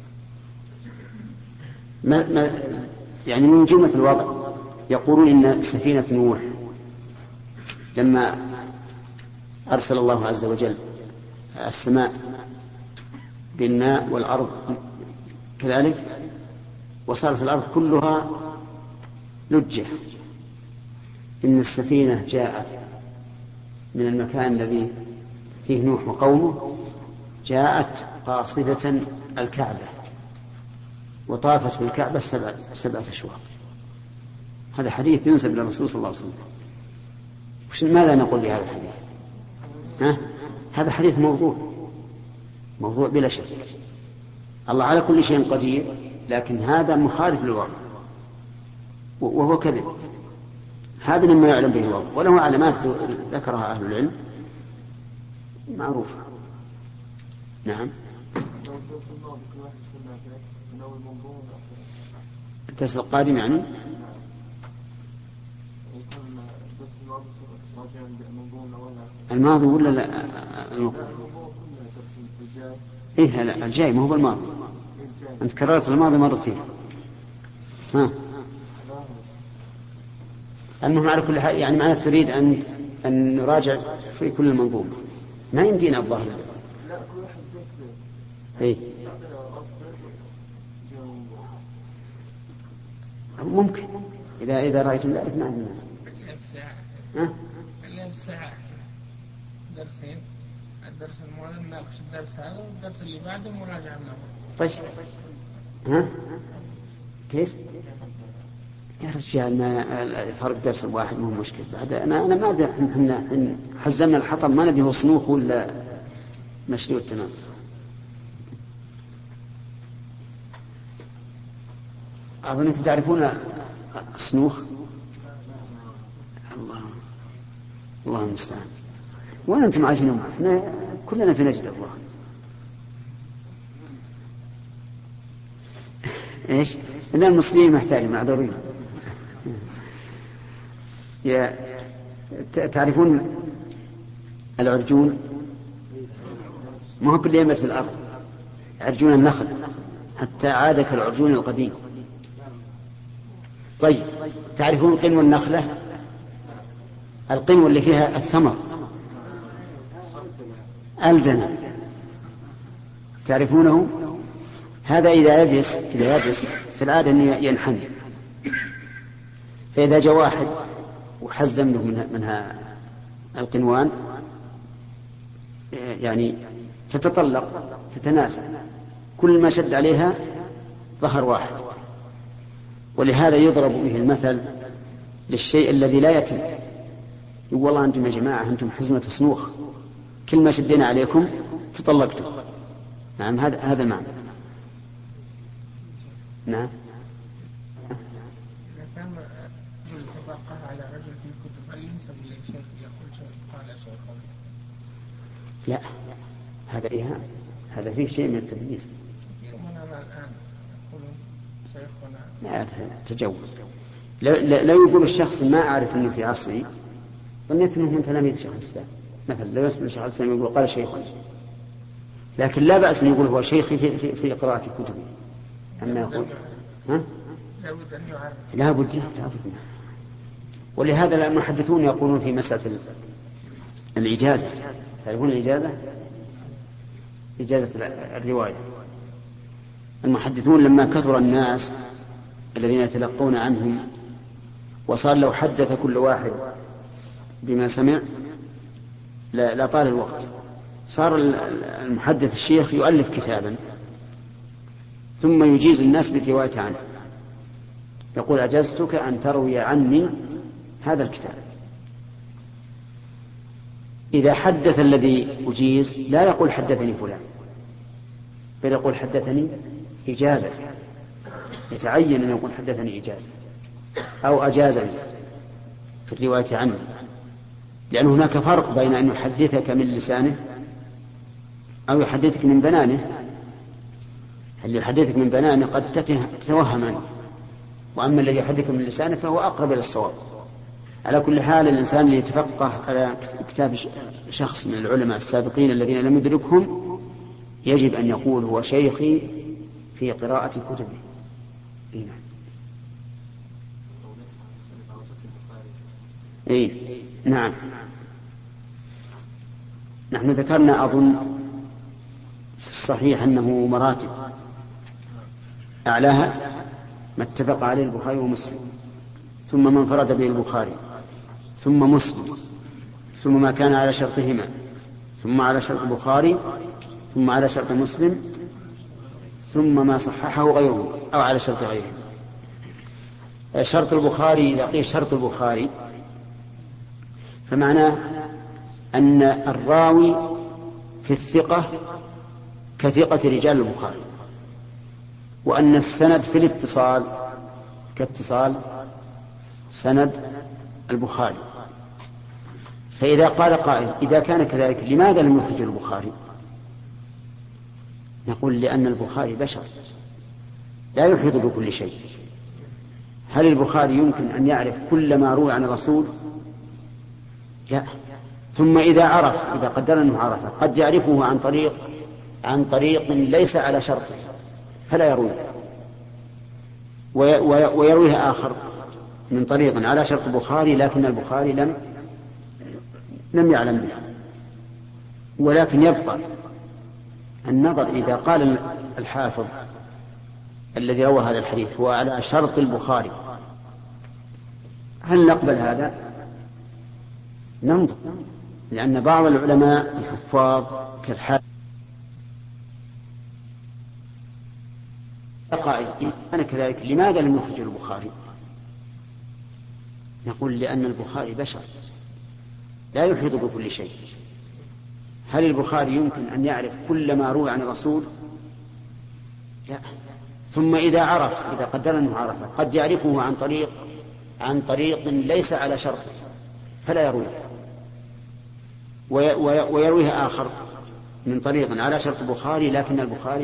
يعني من جملة الوضع يقولون إن سفينة نوح لما أرسل الله عز وجل السماء بالماء والأرض كذلك، وصارت الأرض كلها لجة، إن السفينة جاءت من المكان الذي فيه نوح وقومه، جاءت قاصدة الكعبة وطافت بالكعبة 7 أشواط. هذا حديث ينسب للرسول صلى الله عليه وسلم. ماذا نقول بهذا الحديث؟ هذا حديث موضوع بلا شك. الله على كل شيء قدير، لكن هذا مخالف للواقع وهو كذب. هذا مما يعلم به الواقع، وله علامات ذكرها أهل العلم معروفة. نعم. الدرس القادم يعني الماضي ولا لا؟ إيه لا، الجاي ما هو بالماضي. أنت كررت الماضي مرتين. المهم على كل حال، يعني معناته تريد أن نراجع في كل المنظومة، ما يمدينا الظاهر. إيه ممكن إذا رأيتم ذلك. نعم. ساعات درسين، الدرس الماضي نناقش الدرس هذا، والدرس اللي بعده مراجعة منه. طيب كيف يا رجال؟ ما فرق درس الواحد مو مشكلة. بعد أنا ما أدري، إحنا حزمنا الحطب ما ندري هو صنوخ ولا مشلول تمام. أظنكم تعرفون الصنوخ. الله المستعان. وين أنتم عايشين؟ احنا كلنا في نجد الله. إيش؟ إن المسلمين محتاجين معذورين. تعرفون العرجون؟ ما هو كل يمت في الأرض، عرجون النخل حتى عاد كالعرجون القديم. طيب تعرفون قنو النخلة؟ القنو اللي فيها الثمر ألزنة، تعرفونه؟ هذا إذا يبس في العادة أنه ينحني، فإذا جاء واحد وحزم له منها القنوان يعني تتطلق تتناسى، كل ما شد عليها ظهر واحد. ولهذا يضرب به المثل للشيء الذي لا يتم. يقول والله أنتم يا جماعة أنتم حزمة صنوخ، كل ما شدينا عليكم تطلقتم. نعم هذا المعنى. نعم. إذا كان الطبقة على رجل في كتب ينسب للشيخ يقول شيء قال شيخ، لا هذا إيهام، هذا فيه شيء من التدليس. يومنا الآن يقولون شيخنا. لا تجوز. لو يقول الشخص ما أعرف أنه في عصري، ظنيت أنه من تلاميذ شيخ الإسلام مثلا، لو يسمع الشيخ الإسلام يقول قال شيخنا، لكن لا بأس أن يقول هو شيخي في قراءة كتبه. أما يقول لا بد. ولهذا المحدثون يقولون في مسألة الإجازة، تعرفون الإجازة؟ إجازة الرواية. المحدثون لما كثر الناس الذين يتلقون عنهم وصار لو حدث كل واحد بما سمع لا طال الوقت، صار المحدث الشيخ يؤلف كتابا ثم يجيز الناس بالرواية عنه، يقول أجزتك أن تروي عني هذا الكتاب. إذا حدث الذي أجيز لا يقول حدثني فلان، بل يقول حدثني إجازة، يتعين أن يقول حدثني إجازة أو أجازني في الرواية عنه. لأن هناك فرق بين أن يحدثك من لسانه أو يحدثك من بنانه. اللي يحدثك من بنانه قد تتوهم عنه، وأما الذي يحدثك من لسانه فهو أقرب إلى الصواب. على كل حال الإنسان اللي يتفقه على كتاب شخص من العلماء السابقين الذين لم يدركهم يجب أن يقول هو شيخي في قراءة كتبه. نعم. نحن ذكرنا أظن في الصحيح أنه مراتب، أعلاها ما اتفق عليه البخاري ومسلم، ثم ما انفرد به البخاري، ثم مسلم، ثم ما كان على شرطهما، ثم على شرط البخاري، ثم على شرط مسلم، ثم ما صححه غيره أو على شرط غيره. شرط البخاري إذا قيل شرط البخاري فمعناه أن الراوي في الثقة كثقة رجال البخاري، وأن السند في الاتصال كاتصال سند البخاري. فإذا قال قائل إذا كان كذلك لماذا لم يخرج البخاري؟ نقول لأن البخاري بشر لا يحيط بكل شيء. هل البخاري يمكن أن يعرف كل ما روى عن الرسول؟ لا. ثم إذا عرف، إذا قدر أنه عرفه، قد يعرفه عن طريق ليس على شرطه فلا يرويه، ويرويه آخر من طريق على شرط البخاري لكن البخاري لم يعلم به. ولكن يبقى النظر إذا قال الحافظ الذي روى هذا الحديث هو على شرط البخاري، هل نقبل هذا؟ ننظر، لأن بعض العلماء الحفاظ كالحافظ قائل أنا كذلك لماذا لم يخرج البخاري؟ نقول لأن البخاري بشر لا يحيط بكل شيء. هل البخاري يمكن أن يعرف كل ما روى عن الرسول؟ لا. ثم إذا عرف، إذا قدر أنه عرفه، قد يعرفه عن طريق ليس على شرطه فلا يرويه، ويرويه آخر من طريق على شرط البخاري لكن البخاري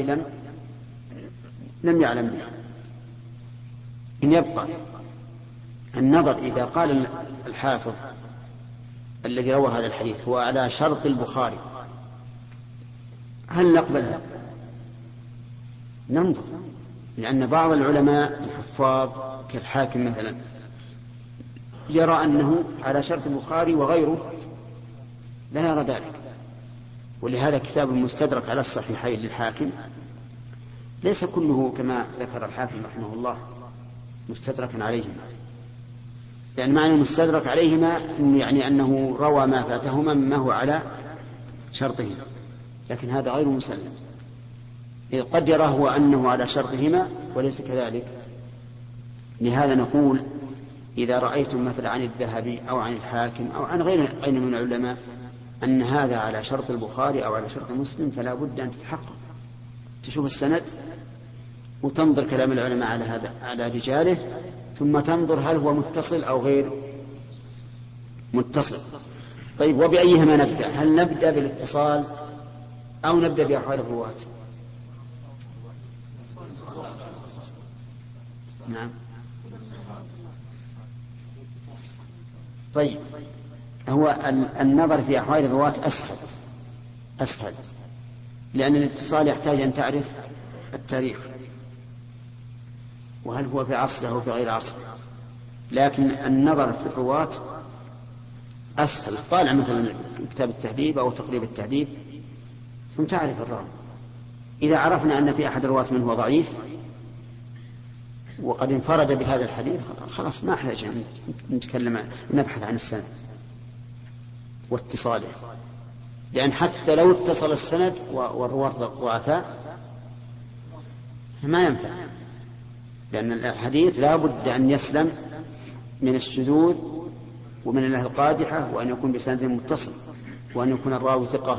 لم يعلم به. إن يبقى النظر إذا قال الحافظ الذي روى هذا الحديث هو على شرط البخاري، هل نقبلها؟ ننظر، لأن بعض العلماء الحفاظ كالحاكم مثلا يرى أنه على شرط البخاري وغيره لا يرى ذلك. ولهذا كتاب المستدرك على الصحيحين للحاكم ليس كله كما ذكر الحاكم رحمه الله مستدركا عليهما، لأن معنى المستدرك عليهما يعني أنه روى ما فاتهما مما هو على شرطهما، لكن هذا غير مسلم، إذ قد يراه هو أنه على شرطهما وليس كذلك. لهذا نقول إذا رأيتم مثلا عن الذهبي أو عن الحاكم أو عن غير من العلماء أن هذا على شرط البخاري أو على شرط مسلم فلا بد أن تتحقق، تشوف السند وتنظر كلام العلماء على رجاله، ثم تنظر هل هو متصل أو غير متصل. طيب، وبأيهما نبدأ؟ هل نبدأ بالاتصال أو نبدأ بأحوال الرواة؟ نعم. طيب، هو النظر في أحوال الرواة أسهل، لأن الاتصال يحتاج أن تعرف التاريخ وهل هو في عصره أو في غير عصره، لكن النظر في الرواة أسهل. طالع مثلا كتاب التهذيب أو تقريب التهذيب ثم تعرف الراوي. إذا عرفنا أن في أحد الرواة من هو ضعيف وقد انفرد بهذا الحديث خلاص ما احتاج أن نبحث عن السند واتصاله، لأن حتى لو اتصل السند والرواة ضعفاء ما ينفع، لأن الحديث لا بد أن يسلم من الشذوذ ومن الله القادحة، وأن يكون بسند متصل، وأن يكون الراوي ثقة.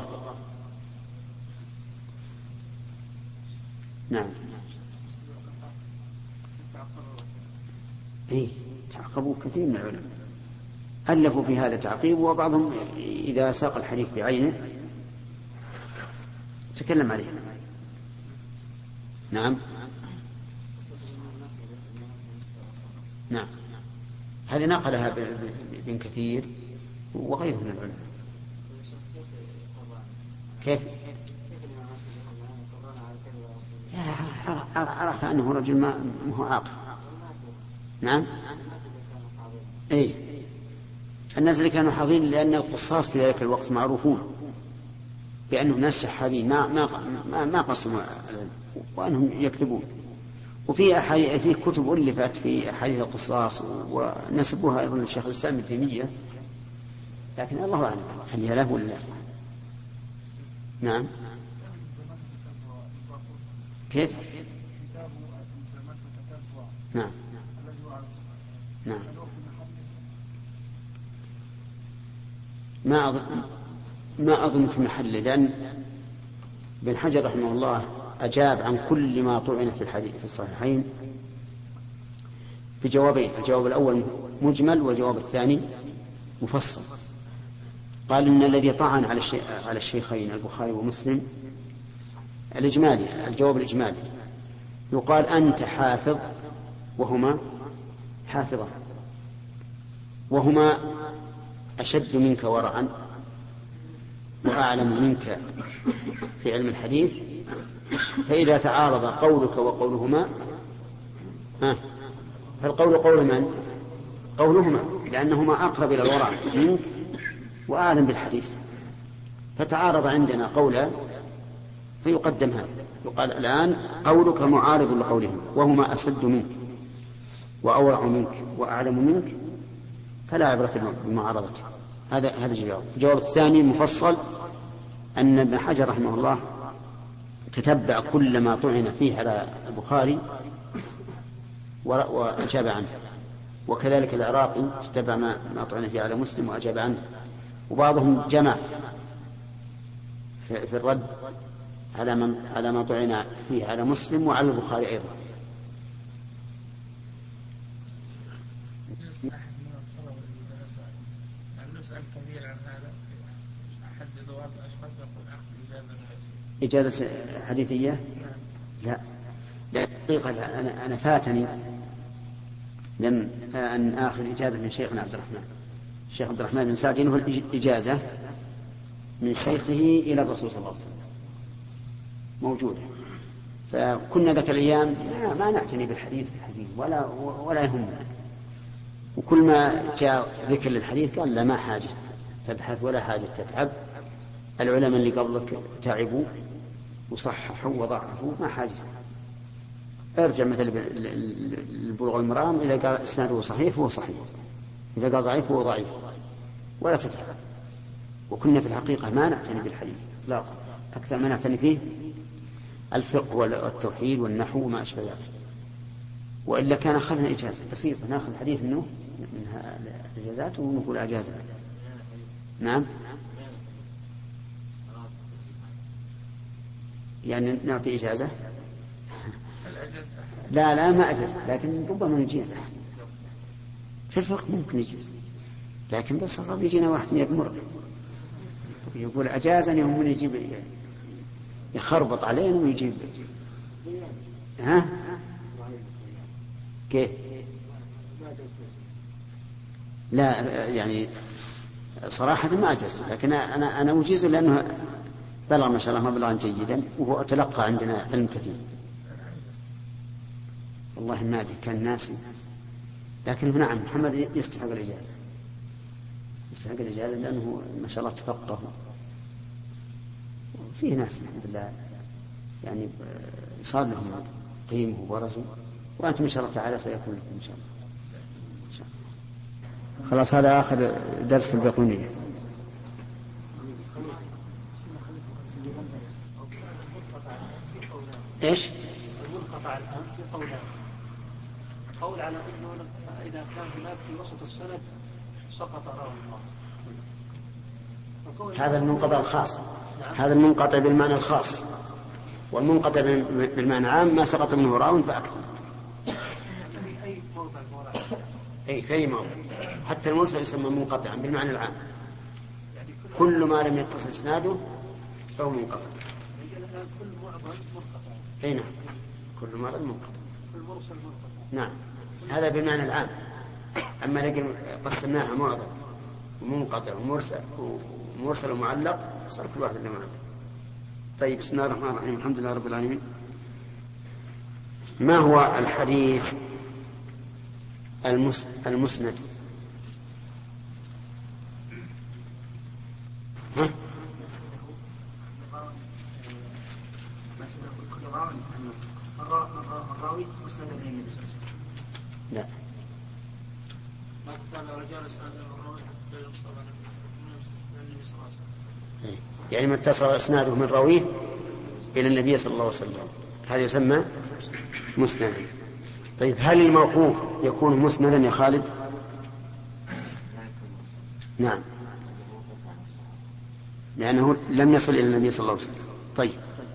نعم. تعقبوا كثير من العلماء. ألفوا في هذا تعقيب، وبعضهم إذا ساق الحديث بعينه تكلم عليه. نعم نعم، هذه نقلها ابن كثير وغيره من العلماء. كيف؟ عرف أنه رجل ما هو عاقل. نعم، أي الناس اللي كانوا حاضرين، لأن القصاص في ذلك الوقت معروفون بأنهم ناس شحاذين ما قصوا وأنهم يكذبون. وفي كتب ألفت في أحاديث القصاص ونسبوها أيضا للشيخ الإسلام ابن تيمية، لكن الله أعلم هل هي له ولا لا. نعم، كيف؟ نعم نعم، ما أظن في محله، لأن ابن حجر رحمه الله أجاب عن كل ما طعن في الحديث في الصحيحين بجوابين: الجواب الأول مجمل، والجواب الثاني مفصل. قال إن الذي طعن على الشيخين البخاري ومسلم الجواب الإجمالي يقال أنت حافظ وهما حافظان، وهما أشد منك ورعا وأعلم منك في علم الحديث، فإذا تعارض قولك وقولهما فالقول قول من؟ قولهما، لأنهما أقرب إلى الورع منك وأعلم بالحديث. فتعارض عندنا قولا فيقدم هذا، يقال الآن قولك معارض لقولهما، وهما أسد منك وأورع منك وأعلم منك، فلا عبرة بمعارضته. هذا الجواب. الجواب الثاني المفصل أن ابن حجر رحمه الله تتبع كل ما طعن فيه على البخاري وأجاب عنه، وكذلك العراقي تتبع ما طعن فيه على مسلم وأجاب عنه، وبعضهم جمع في الرد على ما طعن فيه على مسلم وعلى البخاري أيضا. إجازة حديثية؟ لا، حقيقة أنا فاتني لم أن آخذ إجازة من شيخنا عبد الرحمن، الشيخ عبد الرحمن بن سعد، له الإجازة من شيخه إلى الرسول صلى الله عليه وسلم موجودة. فكنا ذاك الأيام ما نعتني بالحديث ولا يهمنا، وكل ما جاء ذكر للحديث قال لا، ما حاجة تبحث ولا حاجة تتعب، العلماء اللي قبلك تعبوا وصححوا وضعفوا، ما حاجة. ارجع مثل البلوغ المرام، إذا قال إسناده صحيح فهو صحيح، إذا قال ضعيف فهو ضعيف، ولا تتعب. وكنا في الحقيقة ما نعتني بالحديث إطلاقا، أكثر ما نعتني فيه الفقه والتوحيد والنحو وما أشبه ذلك. وإلا كان أخذنا إجازة بسيطة، نأخذ الحديث منه من الإجازات ونقول أجازة. نعم، يعني نعطي إجازة؟ لا ما أجازة، لكن ربما نجيز في الفقه ممكن يجيز، لكن بس قبل يجينا واحد يمر يقول أجازني ومن يجيب يخربط علينا ويجيب. كيف؟ لا يعني صراحة ما أجزت، لكن أنا مجيز لأنه بلغ ما شاء الله مبلغا جيدا، وهو تلقى عندنا علم كثير. والله ما أدري كان ناسي، لكن نعم محمد يستحق الإجازة، يستحق الإجازة لأنه ما شاء الله تفقه، وفيه ناس الحمد لله يعني صار لهم قيمة وبرزوا، وأنتم إن شاء الله تعالى سيكون لكم إن شاء الله. خلاص، هذا آخر درس في البيقونية. إيش؟ المنقطع الآن في قول على أنه إذا كان هناك في وسط السند سقط راوي النص. هذا المنقطع الخاص، هذا المنقطع بالمعنى الخاص، والمنقطع بالمعنى العام ما سقط منه راو فأكثر. أي موضع أي في أي موضع. حتى المرسل يسمى منقطعا بالمعنى العام، كل ما لم يتصل إسناده فهو منقطع. كل معضل منقطع. أي نعم، كل معضل منقطع. كل مرسل منقطع. نعم، هذا بالمعنى العام. أما لكن قسمناها معضل ومنقطع ومرسل ومعلق صار كل واحد له معلق. طيب، بسم الله الرحمن الرحيم، الحمد لله رب العالمين. ما هو الحديث المسند؟ ها؟ الراوي مسند النبي صلى الله عليه وسلم. لا. ما تتابع رجال اسناد الراوي حتى يوصل النبي صلى الله عليه وسلم. يعني ما اتصل اسناده من راويه الى النبي صلى الله عليه وسلم، هذا يسمى مسند. طيب، هل الموقوف يكون مسندا يا خالد؟ نعم، لأنه لم يصل إلى النبي صلى الله عليه وسلم. طيب،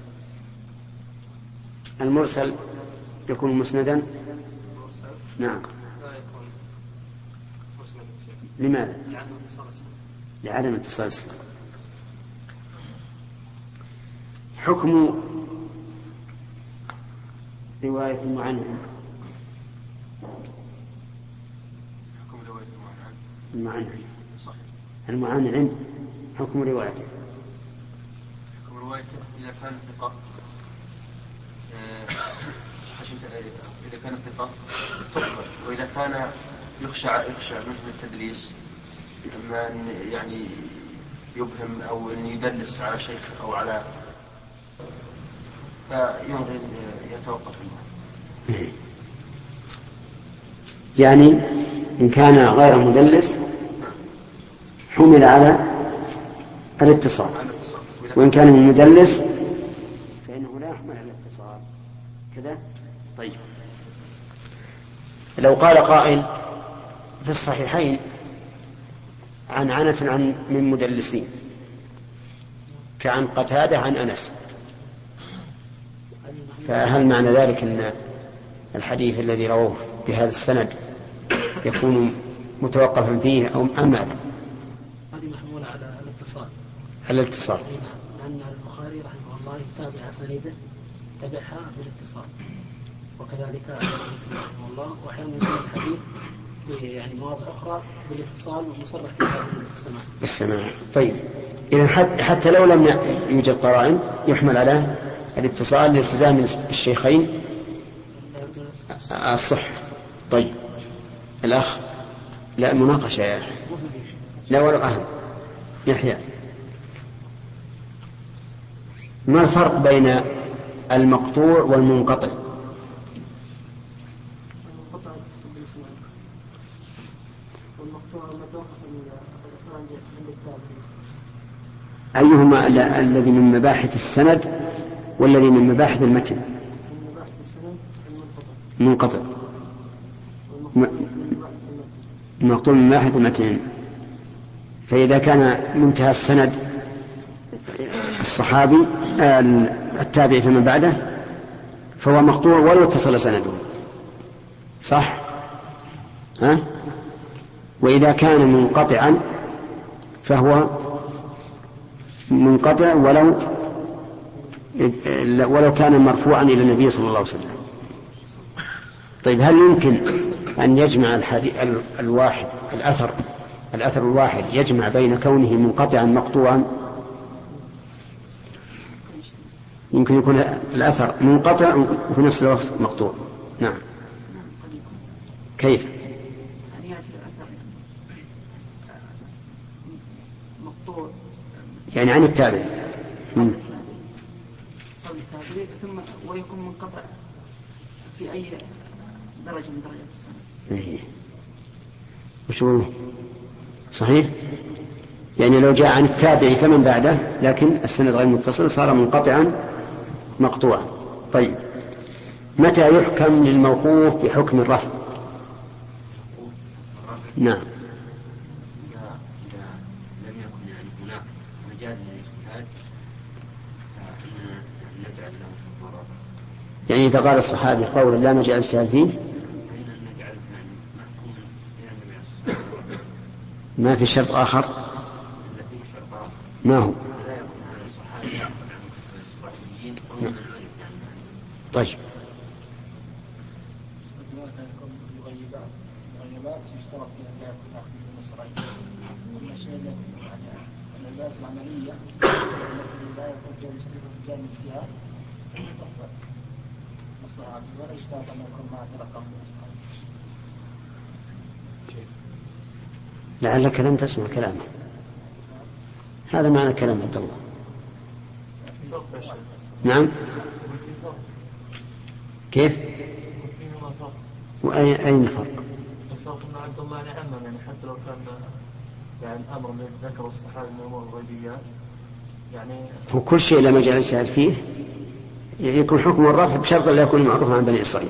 المرسل يكون مسندا؟ نعم. لماذا؟ لعدم اتصال السند. حكم رواية المعنعن. المعنعن حكم روايته. حكم روايته إذا كان ثقة، إذا كان ثقة تقبل، وإذا كان يخشى منه التدليس، إما أن يعني يبهم أو أن يدلس على شيخ أو على، فينبغي يتوقف المعنى. يعني إن كان غير مدلس حمل على الاتصال، وإن كان من مدلس فإنه لا يحمل على الاتصال كذا. طيب، لو قال قائل في الصحيحين عنعنة من مدلسين كعن قتادة عن أنس، فهل معنى ذلك أن الحديث الذي رواه بهذا السند يكون متوقفا فيه أو أم ماذا؟ هذه محمولة على الاتصال. الاتصال، لأن البخاري رحمه الله يتابع أسانيده تبعها بالاتصال، وكذلك مسلم رحمه الله، وأحيانا يكون الحديث يعني مواضع أخرى بالاتصال ومصرح بها بالسماع. طيب، إذا حتى لو لم يوجد قرائن يحمل على الاتصال لالتزام الشيخين الصح. طيب، الأخ، لا مناقشة يا أخي، لا ولا أهم. يحيى، ما الفرق بين المقطوع والمنقطع؟ أيهما الذي من مباحث السند والذي من مباحث المتن؟ منقطع. المقطوع من مباحث المتن، فإذا كان منتهى السند الصحابي التابع فيما بعده فهو مقطوع ولو اتصل سنده، صح؟ ها؟ وإذا كان منقطعا فهو منقطع ولو كان مرفوعا إلى النبي صلى الله عليه وسلم. طيب، هل يمكن أن يجمع الواحد الأثر الواحد يجمع بين كونه منقطعا مقطوعا؟ يمكن يكون الأثر منقطع وفي نفس الوقت مقطوع. نعم. كيف؟ يعني عن التابع ثم ويكون منقطع في أي درجة من درجات السنة. إيه. وشو صحيح؟ يعني لو جاء عن التابع فمن بعده لكن السند غير متصل صار منقطعا مقطوعا. طيب، متى يحكم للموقوف بحكم الرفع؟ نعم. إذا لم يكن يعني هناك مجال للاجتهاد فإننا نجعل له ضرر. يعني إذا قال الصحابي قولا لا مجال للاجتهاد فيه فإننا نجعله يعني محكوما إلى النبي عليه الصلاة والسلام ما في شرط آخر؟ في شرط آخر ما هو؟ لا يكون هذا الصحابي أو الإسرائيليين أو من الغيب. طيب. الغيبات يشترط فيها لا يكون أخذ من الإسرائيلي. والأشياء الأدوات العملية التي لا يكون فيها الاستدلال الاجتهاد تقبل مصلحة ولا يشترط أن يكون مع تلقى من الإسرائيلي. لعلك لم تسمع كلامه. هذا معنى كلام عبد الله. نعم. كيف؟ أين الفرق؟ الفرق أن عبد الله نعم يعني حتى لو كان يعني الأمر الذي ذكر الصحابي من أمور الغيبيات يعني هو كل شيء لما جاء الاجتهاد فيه يكون حكم الرفع بشرط لا يكون معروفا عن بني إسرائيل.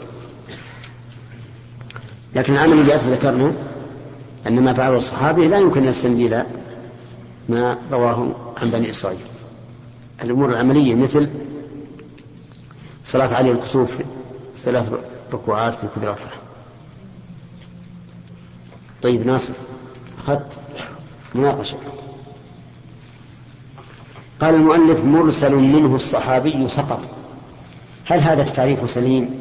لكن الآن من جاءت ذكرنا أن ما فعله الصحابي لا يمكن أن يستند إلى ما رواه عن بني إسرائيل. الأمور العملية مثل صلاة عليه الكسوف 3 ركوعات في كل ركعة. طيب ناصر أخذت مناقشة. قال المؤلف مرسل منه الصحابي سقط. هل هذا التعريف سليم؟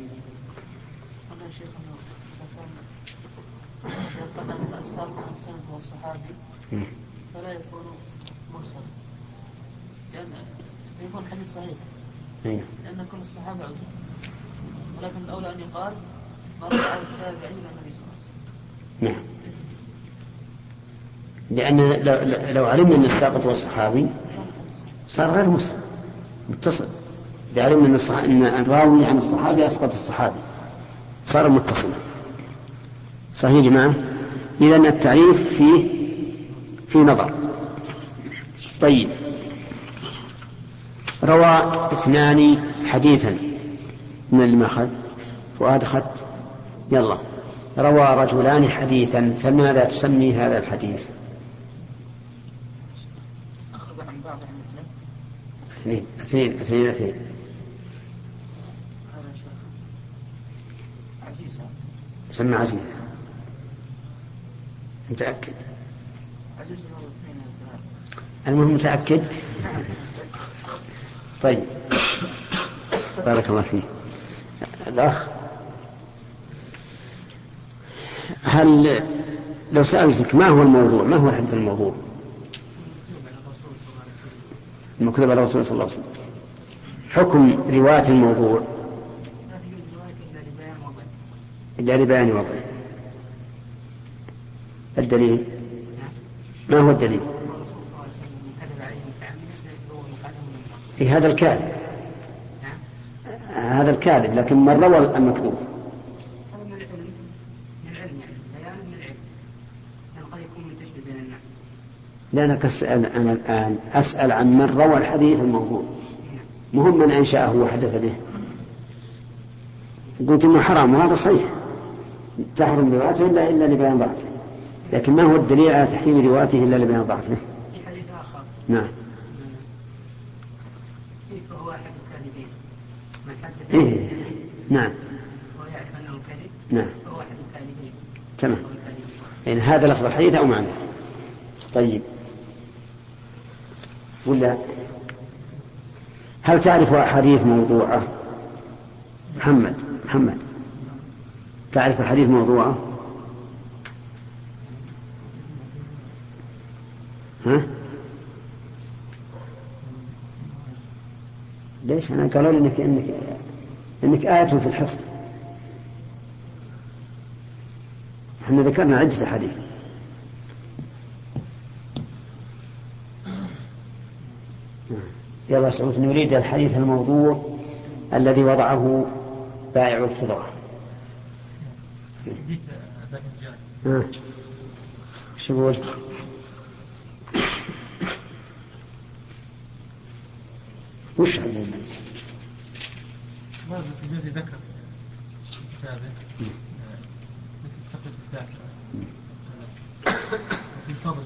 فلا يكون مرسلا لأن يكون حديث صحيح لأن كل الصحابة عدل، ولكن الأولى أن يقال ما رفعه التابعي إلى النبي صلى الله عليه وسلم. نعم. لأن لو علمنا أن الساقط والصحابي صار غير مسلم متصل. إذا علمنا أن الراوي عن الصحابي أسقط الصحابي صار متصلا. صحيح يا جماعة؟ إذن التعريف في نظر. طيب. روى 2 حديثا من المأخذ فؤاد خط يلا. روى رجلان حديثا فماذا تسمي هذا الحديث؟ أخذ عن بعض اثنين هذا عزيز سمى عزيز. متأكد؟ المهم متأكد. طيب بارك الله فيه. الأخ هل لو سألتك ما هو الموضوع، ما هو الحديث الموضوع المكتوب على الرسول صلى الله عليه وسلم، حكم رواية الموضوع إلا لبيان وضعه، الدليل ما هو الدليل؟ في هذا الكاذب، هذا الكاذب، لكن من روى المكذوب هذا من العلم يعني بيان من العلم يعني قد يكون من تشبيه بين الناس. لأنك أنا الآن أسأل عن من روى الحديث الموضوع، مهم من أنشأه وحدث به. قلت إنه حرام وهذا صحيح، تحرم روايته إلا لبيان ضعفه، لكن ما هو الدليل على تحريم روايته إلا لبيان ضعفه؟ في حديث آخر نعم كيف هو أحد الكاذبين من حدث إيه. نعم ويعرف أنه كذب نعم فهو أحد الكاذبين. تمام. يعني هذا لفظ الحديث أو معناه. طيب ولا هل تعرف أحاديث موضوعة؟ محمد تعرف أحاديث موضوعة؟ ها؟ ليش؟ أنا قالوا لي إنك آية في الحفظ. احنا ذكرنا عدة أحاديث. يلا سعود، نريد الحديث الموضوع الذي وضعه بائع الخضرة. شو يقول؟ وش عندنا؟ ماذا في جزء ذكر كتابه مثل تقليد الذاكرة في فضله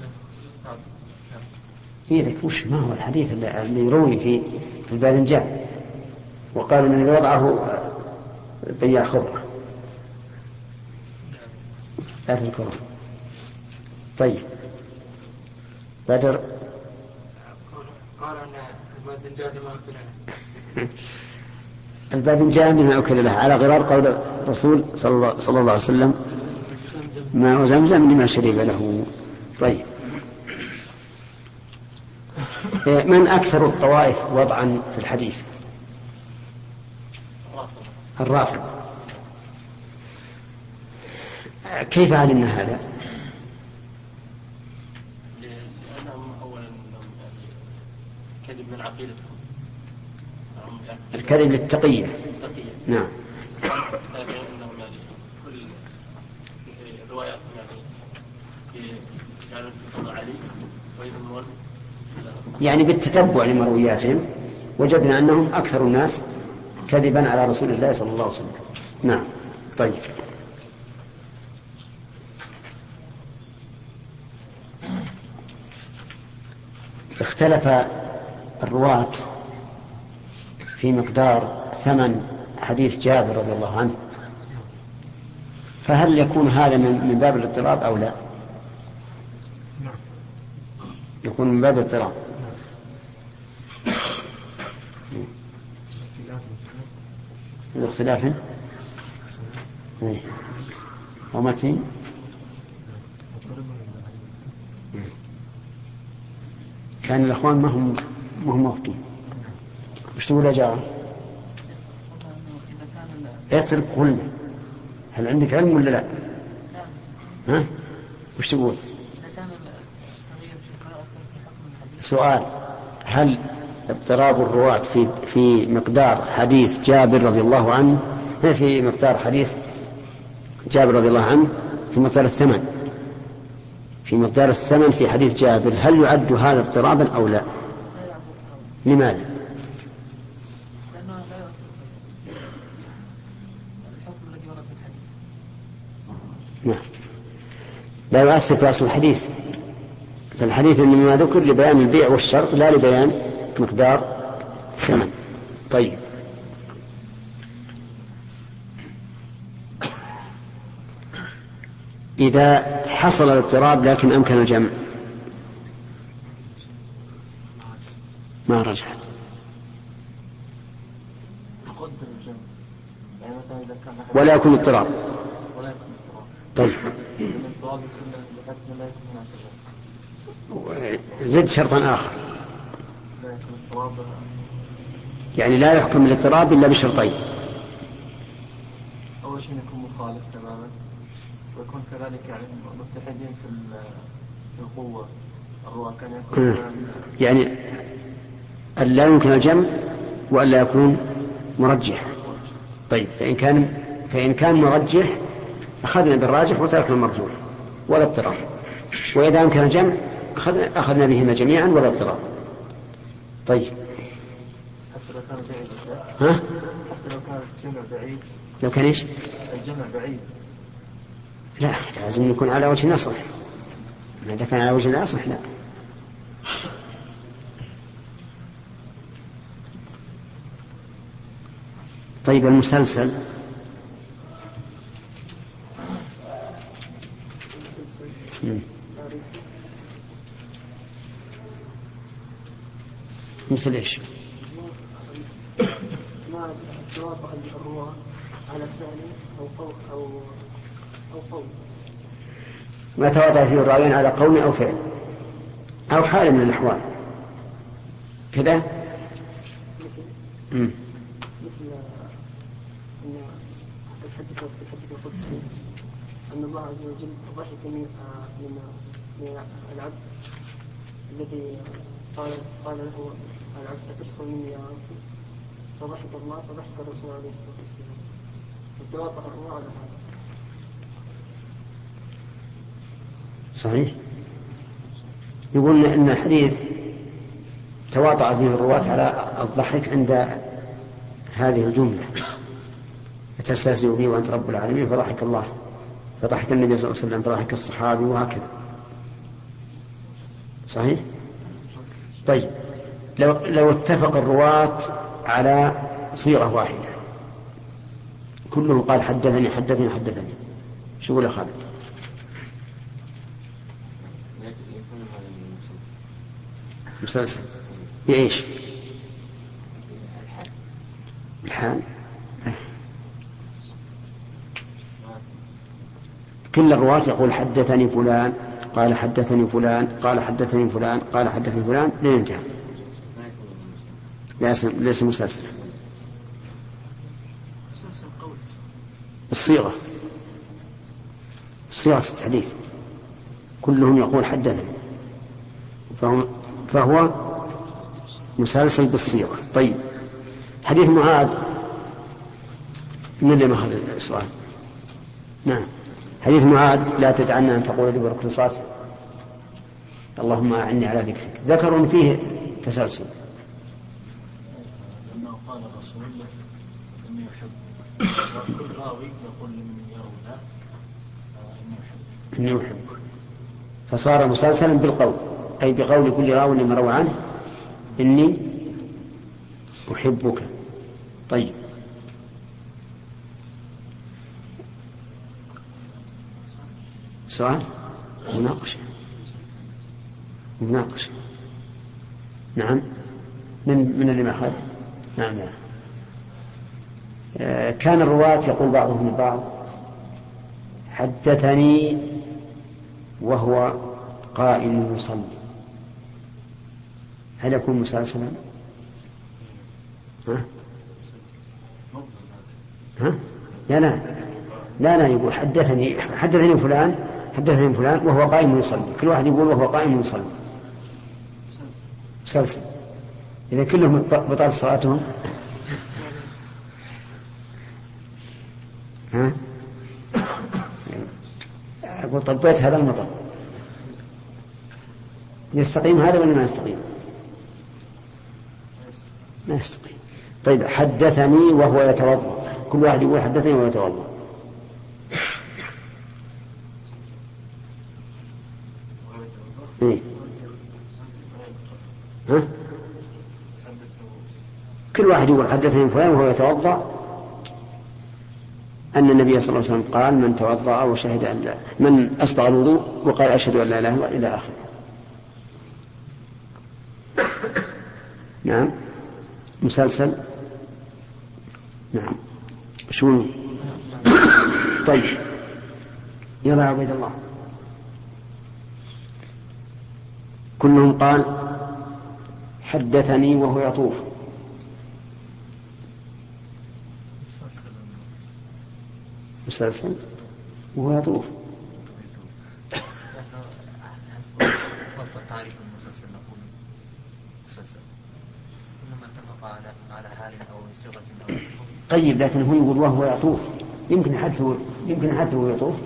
إذا وش ما هو الحديث اللي يروي في الباذنجان وقالوا إنه إذا وضعه بياع خضرة لا تذكره. طيب بدر قال أن الباذنجان لما أكل له. الباذنجان لما أكل له، على غرار قول الرسول صلى الله عليه وسلم ماء زمزم لما شرب له. طيب، من أكثر الطوائف وضعا في الحديث؟ الرافض. كيف علمنا هذا؟ لأنهم أولا كذب من عقيدتهم، الكذب للتقية. نعم. لأنهم كل رواياتهم كانوا في فضل علي ويذمون، يعني بالتتبع لمروياتهم وجدنا أنهم أكثر الناس كذبا على رسول الله صلى الله عليه وسلم. نعم. طيب، اختلف الرواة في مقدار ثمن حديث جابر رضي الله عنه، فهل يكون هذا من باب الاضطراب أو لا؟ يكون من باب الاضطراب. الاختلاف ومتين كان الأخوان ما هم موافقين. وش تقول يا جارة؟ اترك قلنا. هل عندك علم ولا لا؟ ها؟ وش تقول؟ سؤال: هل اضطراب الرواة في مقدار حديث جابر رضي الله عنه، في مقدار حديث جابر رضي الله عنه في مقدار الثمن، في مقدار الثمن في حديث جابر، هل يعد هذا اضطرابا أو لا؟ لماذا؟ نعم، لا يؤثر في أصل الحديث. فالحديث إنما ذكر لبيان البيع والشرط لا لبيان مقدار ثمن. طيب، إذا حصل الاضطراب لكن أمكن الجمع ما رجع. ولا يكون اضطراب. طيب، زد شرطا آخر، يعني لا يحكم بالاضطراب إلا بشرطين. أول شيء يكون مخالف تماما، ويكون كذلك يعني متحدين في القوة. الرواة كان يكون يعني أن لا يمكن الجمع وأن لا يكون مرجح. طيب، فإن كان مرجح أخذنا بالراجح وتركنا المرجوح ولا اضطراب، وإذا أمكن الجمع أخذنا بهما جميعا ولا اضطراب. طيب، حتى لو كان بعيد. ها؟ حتى لو كان الجمع بعيد. لو كان إيش؟ الجمع بعيد. لا، لازم يكون على وجه النصر. إذا كان على وجه النصر لا. طيب، المسلسل مثل إيش؟ ما توافق الرواة على الثاني أو قول. ما تواضع فيه الراويين على قول أو فعل أو حال من الأحوال كذا. مثل أن الحديث القدسي أن الله عز وجل ضحك من العبد الذي قال له العبد أتسخر مني يا ربي، فضحك الله فضحك الرسول عليه الصلاة والسلام. وتوافق الرواة على هذا. صحيح. يقول إن الحديث تواطأ فيه الرواة على الضحك عند هذه الجملة: فتستهزئ بي وأنت رب العالمين، فضحك الله، فضحك النبي صلى الله عليه وسلم، فضحك الصحابي، وهكذا. صحيح. طيب، لو اتفق الرواة على صيغة واحدة، كلهم قال حدثني حدثني حدثني، شو يقول يا خالد؟ مسلسل بإيش؟ الحال. كل الرواة يقول حدثني فلان قال حدثني فلان قال حدثني فلان قال حدثني فلان لين انتهى. ليس مسلسل. الصيغة الحديث كلهم يقول حدثني، فهو مسلسل بالصيغة. طيب حديث معاذ من اللي ما أخذ السؤال؟ نعم. حديث معاذ لا تدعنا أن تقول دبر كل صلاة اللهم أعني على ذكرك، ذكروا فيه تسلسل. لأنه قال الرسول إني يحب، وكل راوي يقول لمن يروي له إني يحب، فصار مسلسلا بالقول، أي بقول كل راوي لما روى عنه إني أحبك. طيب سؤال مناقشة. نعم. من اللي ما أخذ؟ نعم. كان الرواة يقول بعضهم لبعض حدثني وهو قائم يصلي، هل يكون مسلسلا؟ لا يقول حدثني فلان وهو قائم يصلي، كل واحد يقول وهو قائم يصلي مسلسل. إذا كلهم بطل صلاتهم أقول طبيت هذا المطر يستقيم هذا ولا ما يستقيم؟ ما يستقيم. طيب حدثني وهو يتوضأ، كل واحد يقول حدثني وهو يتوضأ. إيه؟ كل واحد يقول حدثني فلان وهو يتوضأ أن النبي صلى الله عليه وسلم قال من توضأ وشهد أن لا، من أسبغ الوضوء وقال أشهد أن لا إله إلا الله إلى آخره. نعم مسلسل. نعم شو. طيب يلا يا عبيد الله. كلهم قال حدثني وهو يطوف. مسلسل وهو يطوف. تعريف المسلسل نقول مسلسل إنما اتفق على حال أو صيغة أو. طيب لكن هو يقول وهو يطوف، يمكن حتى هو يطوف.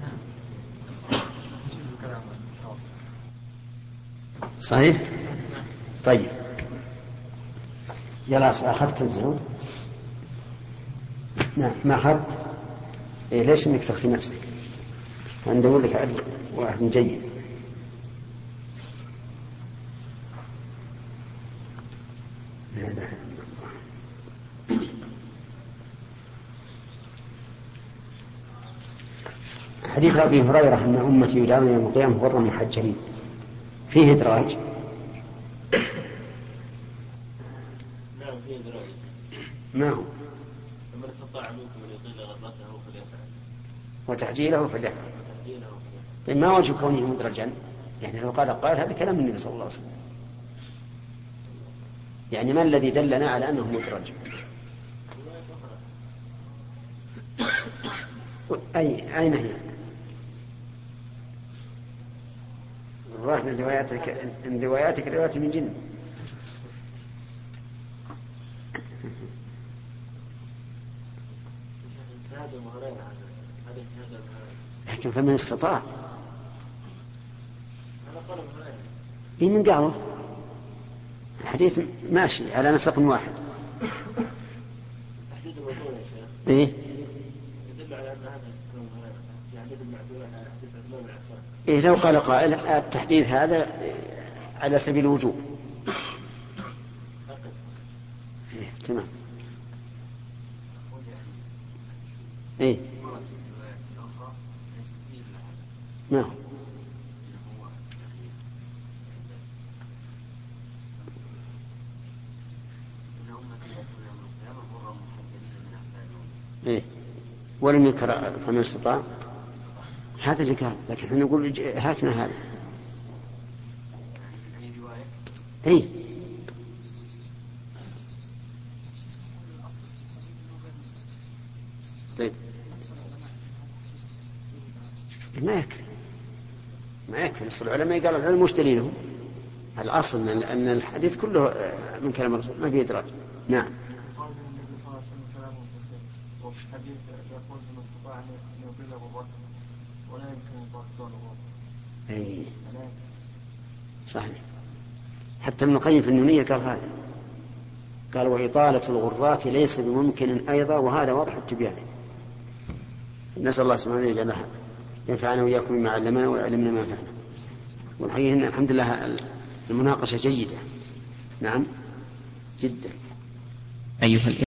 صحيح. طيب يلا أخذت الزهود. نعم ما أخذت. إيه ليش إنك تخفي نفسك؟ أنا أقول لك واحد جيد. لا إله إلا الله. حديث أبي هريرة أن أمتي يدعون يوم القيامة غرا محجلين فيه إدراج. نعم فيه إدراج. ما هو؟ فمن استطاع منكم أن يطيل غرته فليفعل وتحجيله فليفعل. طيب ما وجه كونه مدرجا؟ يعني لو قال هذا كلام النبي صلى الله عليه وسلم، يعني ما الذي دلنا على أنه مدرج؟ أين هي؟ الظاهر من رواياتك روايات من جن. لكن فمن استطاع من قاله الحديث ماشي على نسق واحد. إيه؟ يدل على أن هذا إيه لو قال قائل التحديد هذا على سبيل الوجوب. إيه تمام. إيه ما هو إيه؟ ولم ينكر فمن استطاع، هذا اللي قال. لكن احنا نقول هاتنا هذا. اي طيب ما يكفي نص العلماء قال العلم مش دليلهم. الأصل أن الحديث كله من كلام الرسول ما فيه إدراج. نعم. قال النبي صلى الله عليه وسلم كلامه فصيح، وفي الحديث يقول من استطاع أن يطيل غرته ولا يمكن إطلاق طول غرته. أي صحيح. حتى ابن القيم في النونية قال هذا، قال وإطالة الغرات ليس بممكن أيضا، وهذا واضح التبيان. نسأل الله سبحانه وتعالى ينفعنا وإياكم بما علمنا ويعلمنا ما ينفعنا. والحقيقة إن الحمد لله المناقشة جيدة. نعم جدا. أيها